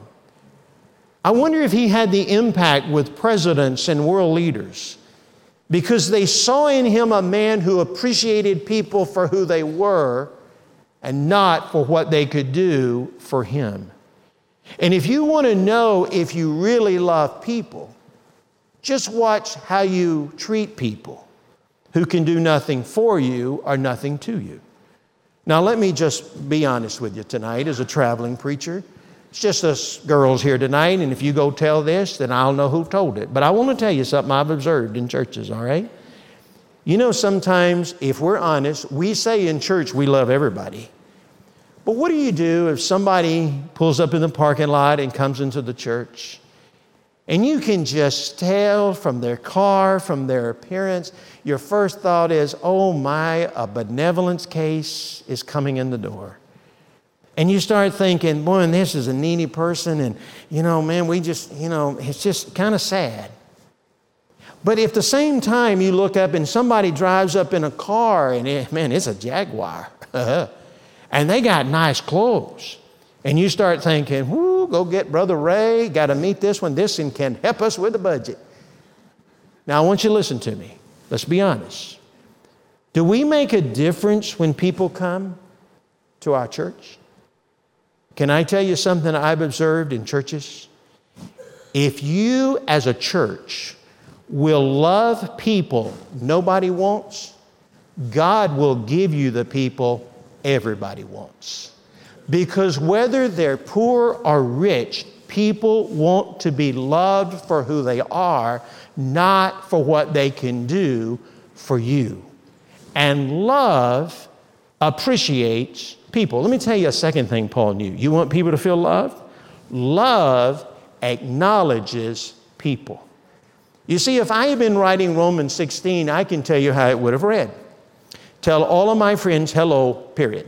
I wonder if he had the impact with presidents and world leaders because they saw in him a man who appreciated people for who they were and not for what they could do for him. And if you want to know if you really love people, just watch how you treat people who can do nothing for you or nothing to you. Now, let me just be honest with you tonight as a traveling preacher. It's just us girls here tonight, and if you go tell this, then I'll know who told it. But I want to tell you something I've observed in churches, all right? You know, sometimes, if we're honest, we say in church we love everybody. But what do you do if somebody pulls up in the parking lot and comes into the church? And you can just tell from their car, from their appearance, your first thought is, oh my, a benevolence case is coming in the door. And you start thinking, boy, this is a needy person, and, man, it's just kind of sad. But if at the same time you look up and somebody drives up in a car, and it's a Jaguar, and they got nice clothes, and you start thinking, go get Brother Ray, got to meet this one. This one can help us with the budget. Now, I want you to listen to me. Let's be honest. Do we make a difference when people come to our church? Can I tell you something I've observed in churches? If you, as a church, will love people nobody wants, God will give you the people everybody wants. Because whether they're poor or rich, people want to be loved for who they are, not for what they can do for you. And love appreciates people. Let me tell you a second thing Paul knew. You want people to feel loved? Love acknowledges people. You see, if I had been writing Romans 16, I can tell you how it would have read. Tell all of my friends hello, period.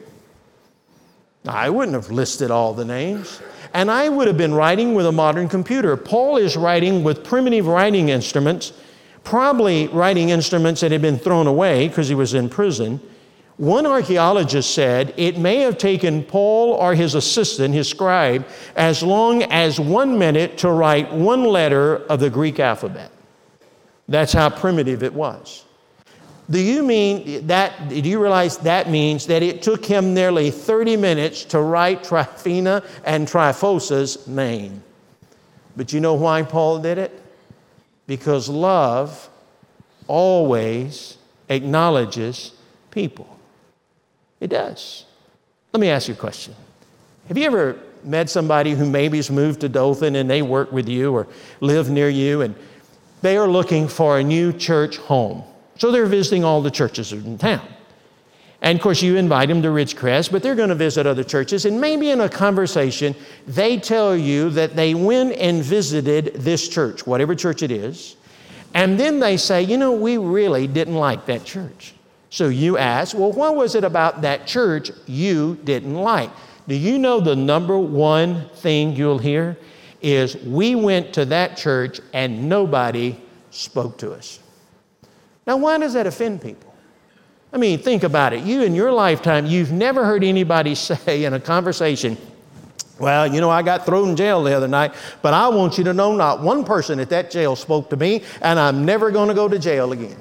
I wouldn't have listed all the names. And I would have been writing with a modern computer. Paul is writing with primitive writing instruments, probably writing instruments that had been thrown away because he was in prison. One archaeologist said it may have taken Paul or his assistant, his scribe, as long as 1 minute to write one letter of the Greek alphabet. That's how primitive it was. Do you realize that means that it took him nearly 30 minutes to write Tryphena and Tryphosa's name? But you know why Paul did it? Because love always acknowledges people. It does. Let me ask you a question. Have you ever met somebody who maybe has moved to Dothan and they work with you or live near you, and they are looking for a new church home? So they're visiting all the churches in town. And of course, you invite them to Ridgecrest, but they're going to visit other churches. And maybe in a conversation, they tell you that they went and visited this church, whatever church it is. And then they say, you know, we really didn't like that church. So you ask, well, what was it about that church you didn't like? Do you know the number one thing you'll hear is, we went to that church and nobody spoke to us. Now, why does that offend people? I mean, think about it. You, in your lifetime, you've never heard anybody say in a conversation, well, you know, I got thrown in jail the other night, but I want you to know not one person at that jail spoke to me, and I'm never going to go to jail again.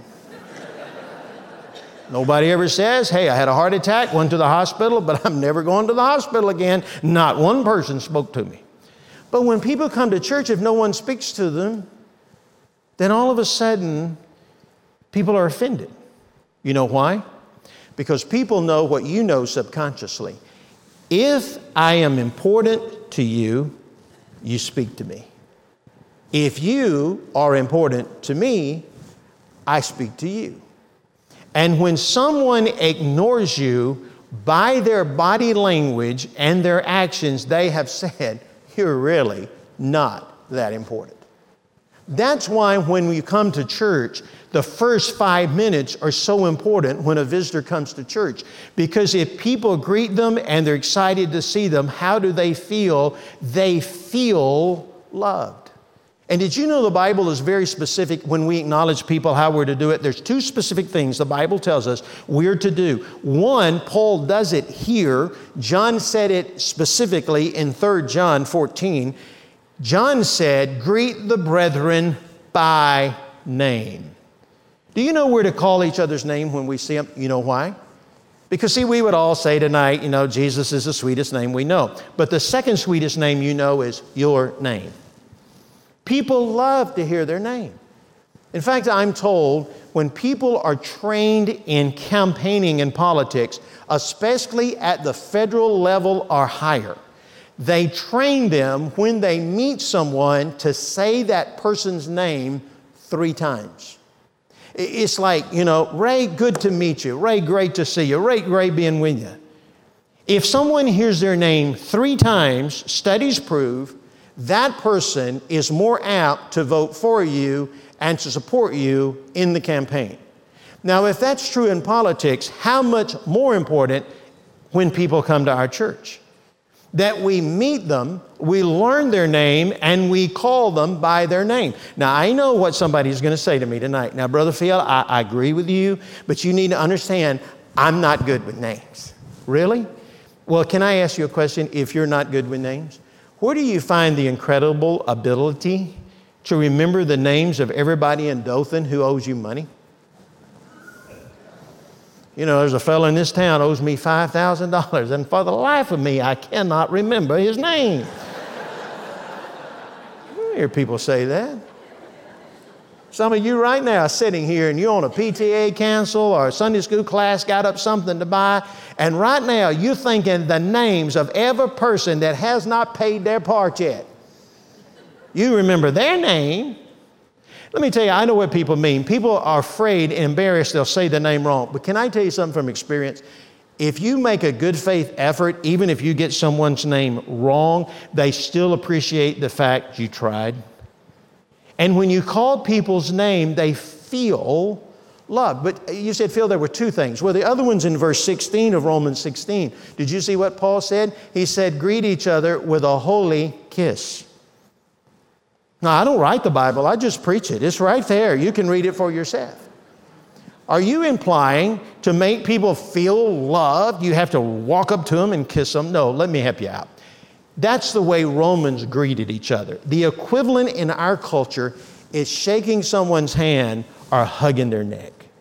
Nobody ever says, hey, I had a heart attack, went to the hospital, but I'm never going to the hospital again. Not one person spoke to me. But when people come to church, if no one speaks to them, then all of a sudden, people are offended. You know why? Because people know what you know subconsciously. If I am important to you, you speak to me. If you are important to me, I speak to you. And when someone ignores you, by their body language and their actions, they have said, you're really not that important. That's why when you come to church, the first 5 minutes are so important when a visitor comes to church. Because if people greet them and they're excited to see them, how do they feel? They feel loved. And did you know the Bible is very specific when we acknowledge people how we're to do it? There's two specific things the Bible tells us we're to do. One, Paul does it here. John said it specifically in 3 John 14. John said, greet the brethren by name. Do you know where to call each other's name when we see them? You know why? Because see, we would all say tonight, you know, Jesus is the sweetest name we know. But the second sweetest name you know is your name. People love to hear their name. In fact, I'm told when people are trained in campaigning in politics, especially at the federal level or higher, they train them when they meet someone to say that person's name 3 times. It's like, you know, Ray, good to meet you. Ray, great to see you. Ray, great being with you. If someone hears their name 3 times, studies prove that person is more apt to vote for you and to support you in the campaign. Now, if that's true in politics, how much more important when people come to our church? That we meet them, we learn their name, and we call them by their name. Now, I know what somebody's going to say to me tonight. Now, Brother Phil, I agree with you, but you need to understand, I'm not good with names. Really? Well, can I ask you a question? If you're not good with names, where do you find the incredible ability to remember the names of everybody in Dothan who owes you money? You know, there's a fellow in this town owes me $5,000, and for the life of me, I cannot remember his name. I hear people say that. Some of you right now are sitting here and you're on a PTA council or a Sunday school class, got up something to buy, and right now you're thinking the names of every person that has not paid their part yet. You remember their name. Let me tell you, I know what people mean. People are afraid and embarrassed they'll say the name wrong. But can I tell you something from experience? If you make a good faith effort, even if you get someone's name wrong, they still appreciate the fact you tried. And when you call people's name, they feel loved. But you said, Phil, there were 2 things. Well, the other one's in verse 16 of Romans 16. Did you see what Paul said? He said, greet each other with a holy kiss. Now, I don't write the Bible. I just preach it. It's right there. You can read it for yourself. Are you implying to make people feel loved, you have to walk up to them and kiss them? No, let me help you out. That's the way Romans greeted each other. The equivalent in our culture is shaking someone's hand or hugging their neck.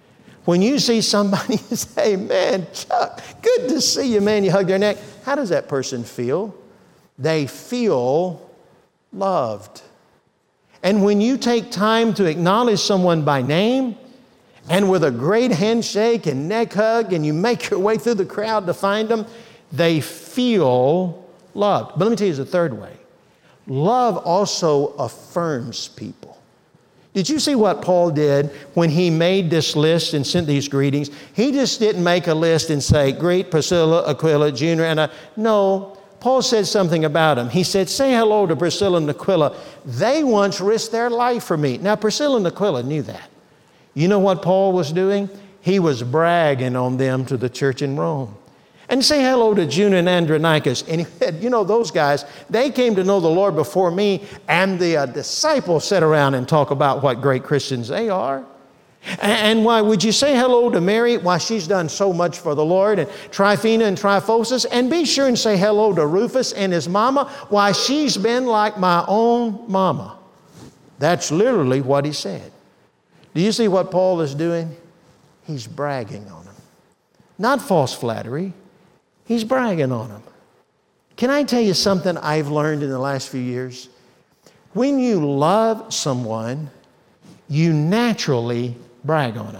When you see somebody say, man, Chuck, good to see you, man, you hug their neck, how does that person feel? They feel loved. And when you take time to acknowledge someone by name, and with a great handshake and neck hug, and you make your way through the crowd to find them, they feel loved. But let me tell you the third way. Love also affirms people. Did you see what Paul did when he made this list and sent these greetings? He just didn't make a list and say, greet Priscilla, Aquila, Junior, and no. Paul said something about them. He said, say hello to Priscilla and Aquila. They once risked their life for me. Now, Priscilla and Aquila knew that. You know what Paul was doing? He was bragging on them to the church in Rome. And say hello to Juno and Andronicus. And he said, you know, those guys, they came to know the Lord before me, and the disciples sit around and talk about what great Christians they are. And why would you say hello to Mary? Why, she's done so much for the Lord, and Tryphena and Tryphosa. And be sure and say hello to Rufus and his mama. Why, she's been like my own mama. That's literally what he said. Do you see what Paul is doing? He's bragging on them. Not false flattery. He's bragging on them. Can I tell you something I've learned in the last few years? When you love someone, you naturally brag on them.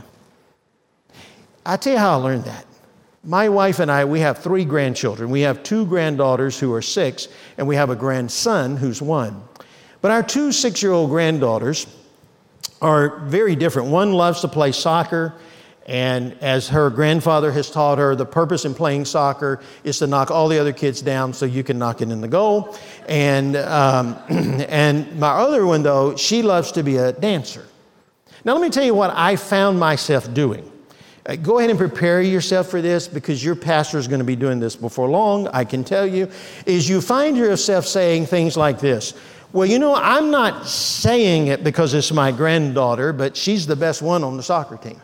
I'll tell you how I learned that. My wife and I, we have 3 grandchildren. We have 2 granddaughters who are 6, and we have a grandson who's 1. But our 2 6-year-old granddaughters are very different. One loves to play soccer, and as her grandfather has taught her, the purpose in playing soccer is to knock all the other kids down so you can knock it in the goal. And my other one, though, she loves to be a dancer. Now, let me tell you what I found myself doing. Go ahead and prepare yourself for this, because your pastor is going to be doing this before long, I can tell you, is you find yourself saying things like this. Well, you know, I'm not saying it because it's my granddaughter, but she's the best one on the soccer team.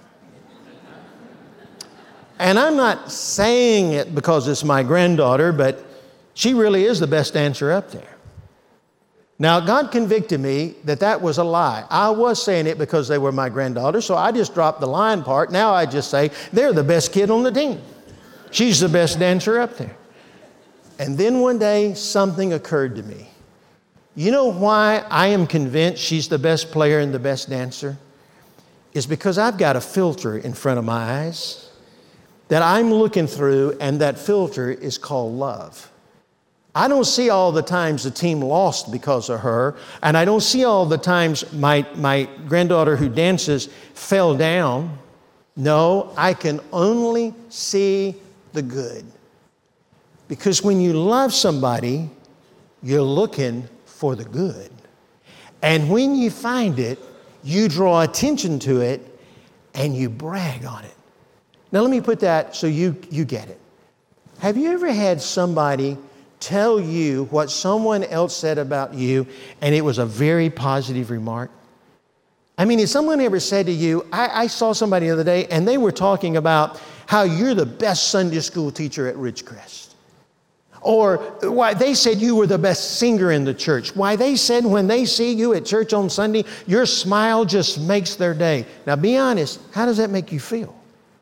And I'm not saying it because it's my granddaughter, but she really is the best dancer up there. Now, God convicted me that that was a lie. I was saying it because they were my granddaughter, so I just dropped the lying part. Now I just say, they're the best kid on the team. She's the best dancer up there. And then one day, something occurred to me. You know why I am convinced she's the best player and the best dancer? It's because I've got a filter in front of my eyes that I'm looking through, and that filter is called love. I don't see all the times the team lost because of her, and I don't see all the times my granddaughter who dances fell down. No, I can only see the good. Because when you love somebody, you're looking for the good. And when you find it, you draw attention to it, and you brag on it. Now, let me put that so you get it. Have you ever had somebody tell you what someone else said about you, and it was a very positive remark? I mean, has someone ever said to you, I saw somebody the other day, and they were talking about how you're the best Sunday school teacher at Ridgecrest. Or why they said you were the best singer in the church. Why they said when they see you at church on Sunday, your smile just makes their day. Now, be honest, how does that make you feel?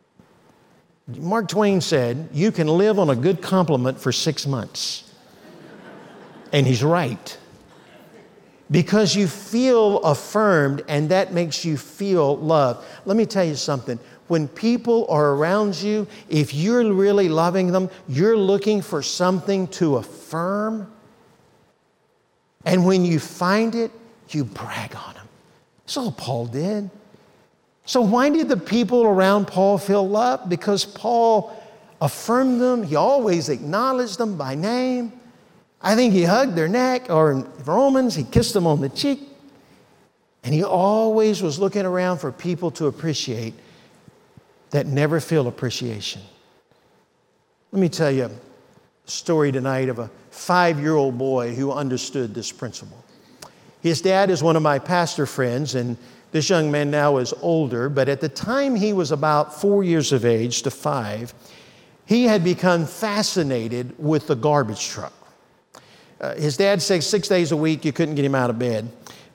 Mark Twain said, you can live on a good compliment for 6 months. And he's right. Because you feel affirmed, and that makes you feel loved. Let me tell you something. When people are around you, if you're really loving them, you're looking for something to affirm. And when you find it, you brag on them. That's all Paul did. So why did the people around Paul feel loved? Because Paul affirmed them. He always acknowledged them by name. I think he hugged their neck, or in Romans, he kissed them on the cheek. And he always was looking around for people to appreciate that never feel appreciation. Let me tell you a story tonight of a 5-year-old boy who understood this principle. His dad is one of my pastor friends, and this young man now is older, but at the time he was about 4 years of age to 5, he had become fascinated with the garbage truck. His dad said 6 days a week you couldn't get him out of bed.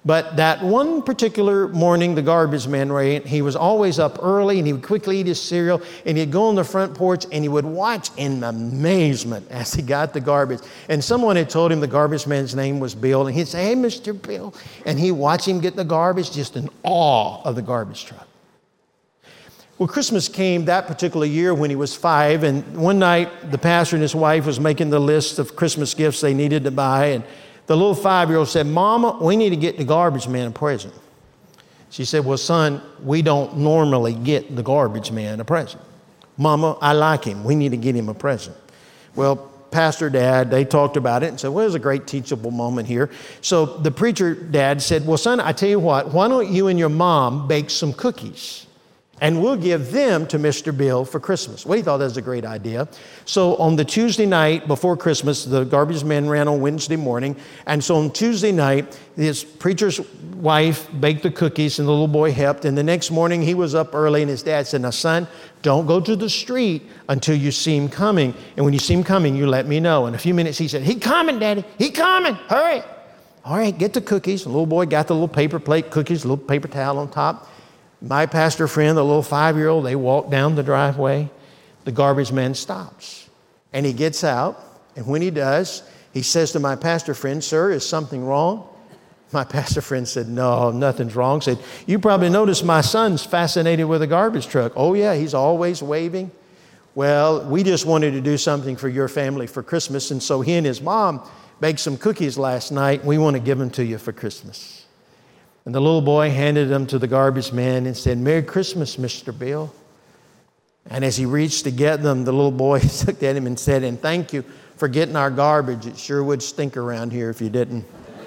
But that one particular morning, the garbage man ran. He was always up early, and he would quickly eat his cereal, and he'd go on the front porch, and he would watch in amazement as he got the garbage. And someone had told him the garbage man's name was Bill, and he'd say, "Hey, Mr. Bill." And he'd watch him get the garbage, just in awe of the garbage truck. Well, Christmas came that particular year when he was 5, and one night the pastor and his wife was making the list of Christmas gifts they needed to buy, and the little 5-year-old said, "Mama, we need to get the garbage man a present." She said, "Well, son, we don't normally get the garbage man a present." "Mama, I like him. We need to get him a present." Well, Pastor Dad, they talked about it and said, "Well, there's a great teachable moment here." So the preacher dad said, "Well, son, I tell you what, why don't you and your mom bake some cookies? And we'll give them to Mr. Bill for Christmas." Well, he thought that was a great idea. So on the Tuesday night before Christmas, the garbage man ran on Wednesday morning. And so on Tuesday night, his preacher's wife baked the cookies and the little boy helped. And the next morning he was up early and his dad said, "Now, son, don't go to the street until you see him coming. And when you see him coming, you let me know." In a few minutes he said, "He coming, Daddy. He coming. Hurry." "All right, get the cookies." The little boy got the little paper plate cookies, a little paper towel on top. My pastor friend, the little 5-year-old, they walk down the driveway. The garbage man stops. And he gets out. And when he does, he says to my pastor friend, "Sir, is something wrong?" My pastor friend said, "No, nothing's wrong." Said, "You probably noticed my son's fascinated with a garbage truck." "Oh, yeah, he's always waving." "Well, we just wanted to do something for your family for Christmas. And so he and his mom baked some cookies last night. We want to give them to you for Christmas." And the little boy handed them to the garbage man and said, "Merry Christmas, Mr. Bill." And as he reached to get them, the little boy looked at him and said, "And thank you for getting our garbage. It sure would stink around here if you didn't."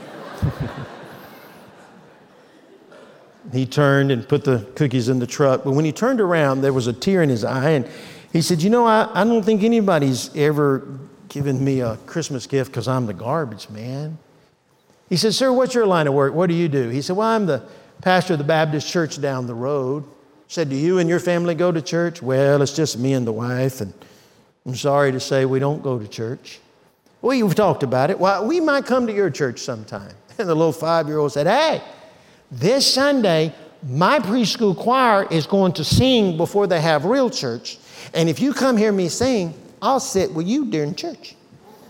He turned and put the cookies in the truck. But when he turned around, there was a tear in his eye. And he said, "You know, I don't think anybody's ever given me a Christmas gift because I'm the garbage man." He said, "Sir, what's your line of work? What do you do?" He said, "Well, I'm the pastor of the Baptist church down the road." He said, "Do you and your family go to church?" "Well, it's just me and the wife, and I'm sorry to say we don't go to church." "Well, you've talked about it. Well, we might come to your church sometime." And the little 5-year-old said, "Hey, this Sunday, my preschool choir is going to sing before they have real church. And if you come hear me sing, I'll sit with you during church."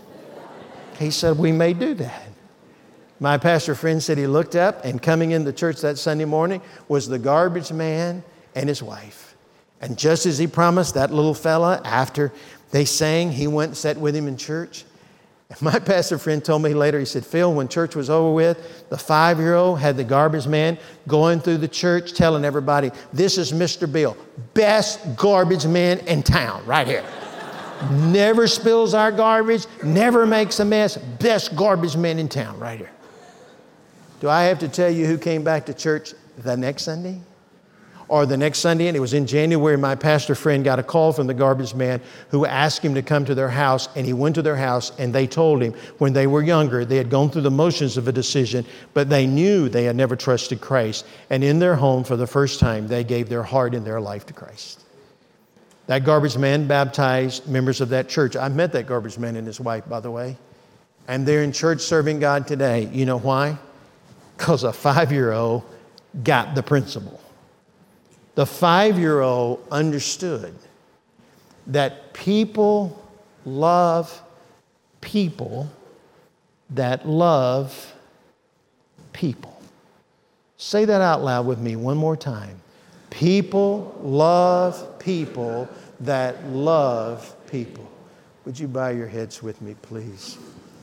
He said, "We may do that." My pastor friend said he looked up, and coming into church that Sunday morning was the garbage man and his wife. And just as he promised, that little fella, after they sang, he went and sat with him in church. And my pastor friend told me later, he said, "Phil, when church was over with, the 5-year-old had the garbage man going through the church telling everybody, 'This is Mr. Bill, best garbage man in town, right here. Never spills our garbage, never makes a mess, best garbage man in town, right here.'" Do I have to tell you who came back to church the next Sunday? Or the next Sunday, and it was in January, my pastor friend got a call from the garbage man who asked him to come to their house, and he went to their house, and they told him when they were younger, they had gone through the motions of a decision, but they knew they had never trusted Christ. And in their home, for the first time, they gave their heart and their life to Christ. That garbage man baptized members of that church. I met that garbage man and his wife, by the way. And they're in church serving God today. You know why? Because a 5-year-old got the principle. The 5-year-old understood that people love people that love people. Say that out loud with me one more time. People love people that love people. Would you bow your heads with me, please?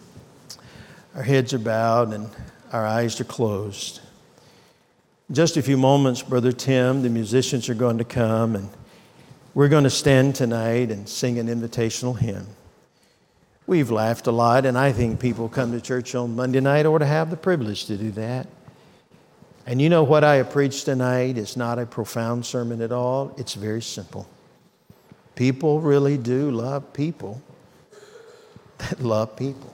Our heads are bowed and our eyes are closed. In just a few moments, Brother Tim, the musicians are going to come, and we're going to stand tonight and sing an invitational hymn. We've laughed a lot, and I think people come to church on Monday night ought to have the privilege to do that. And you know what I have preached tonight is not a profound sermon at all. It's very simple. People really do love people that love people.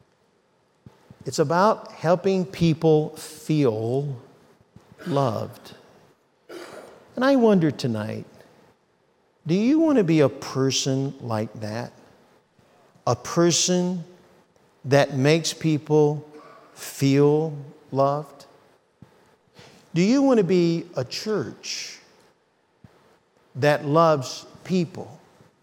It's about helping people feel loved. And I wonder tonight, do you want to be a person like that? A person that makes people feel loved? Do you want to be a church that loves people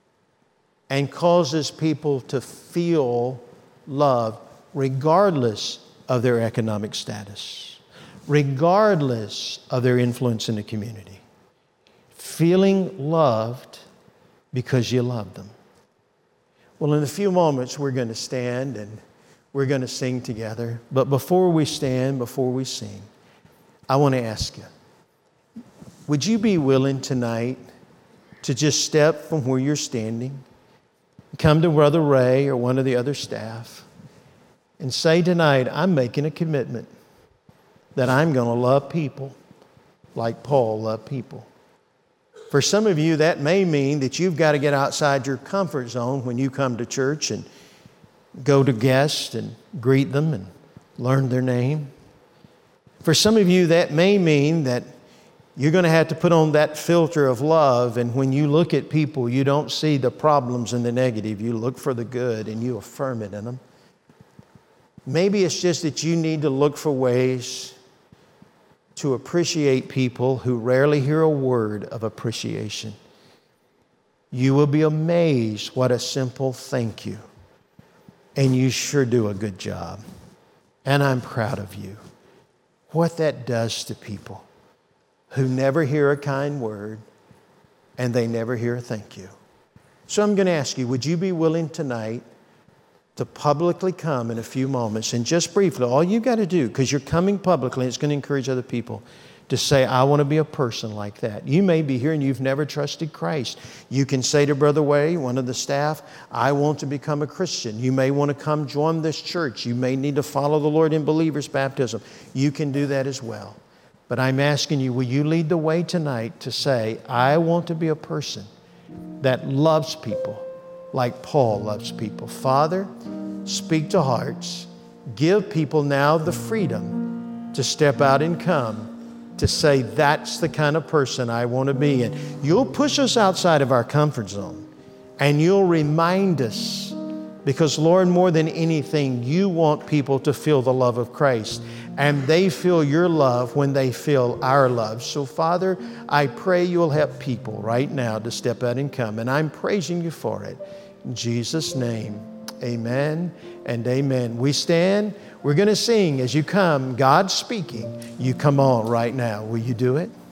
and causes people to feel love regardless of their economic status, regardless of their influence in the community? Feeling loved because you love them. Well, in a few moments, we're going to stand and we're going to sing together. But before we stand, before we sing, I want to ask you, would you be willing tonight to just step from where you're standing, come to Brother Ray or one of the other staff, and say tonight, I'm making a commitment that I'm going to love people like Paul loved people. For some of you, that may mean that you've got to get outside your comfort zone when you come to church and go to guests and greet them and learn their name. For some of you, that may mean that you're going to have to put on that filter of love, and when you look at people, you don't see the problems and the negative. You look for the good and you affirm it in them. Maybe it's just that you need to look for ways to appreciate people who rarely hear a word of appreciation. You will be amazed what a simple thank you. And you sure do a good job. And I'm proud of you. What that does to people who never hear a kind word and they never hear a thank you. So I'm going to ask you, would you be willing tonight to publicly come in a few moments and just briefly, all you got to do, because you're coming publicly, and it's going to encourage other people to say, I want to be a person like that. You may be here and you've never trusted Christ. You can say to Brother Way, one of the staff, I want to become a Christian. You may want to come join this church. You may need to follow the Lord in believer's baptism. You can do that as well. But I'm asking you, will you lead the way tonight to say, I want to be a person that loves people like Paul loves people. Father, speak to hearts. Give people now the freedom to step out and come, to say, that's the kind of person I want to be. And you'll push us outside of our comfort zone, and you'll remind us, because Lord, more than anything, you want people to feel the love of Christ, and they feel your love when they feel our love. So Father, I pray you'll help people right now to step out and come, and I'm praising you for it. In Jesus' name, amen and amen. We stand. We're going to sing as you come. God's speaking. You come on right now. Will you do it?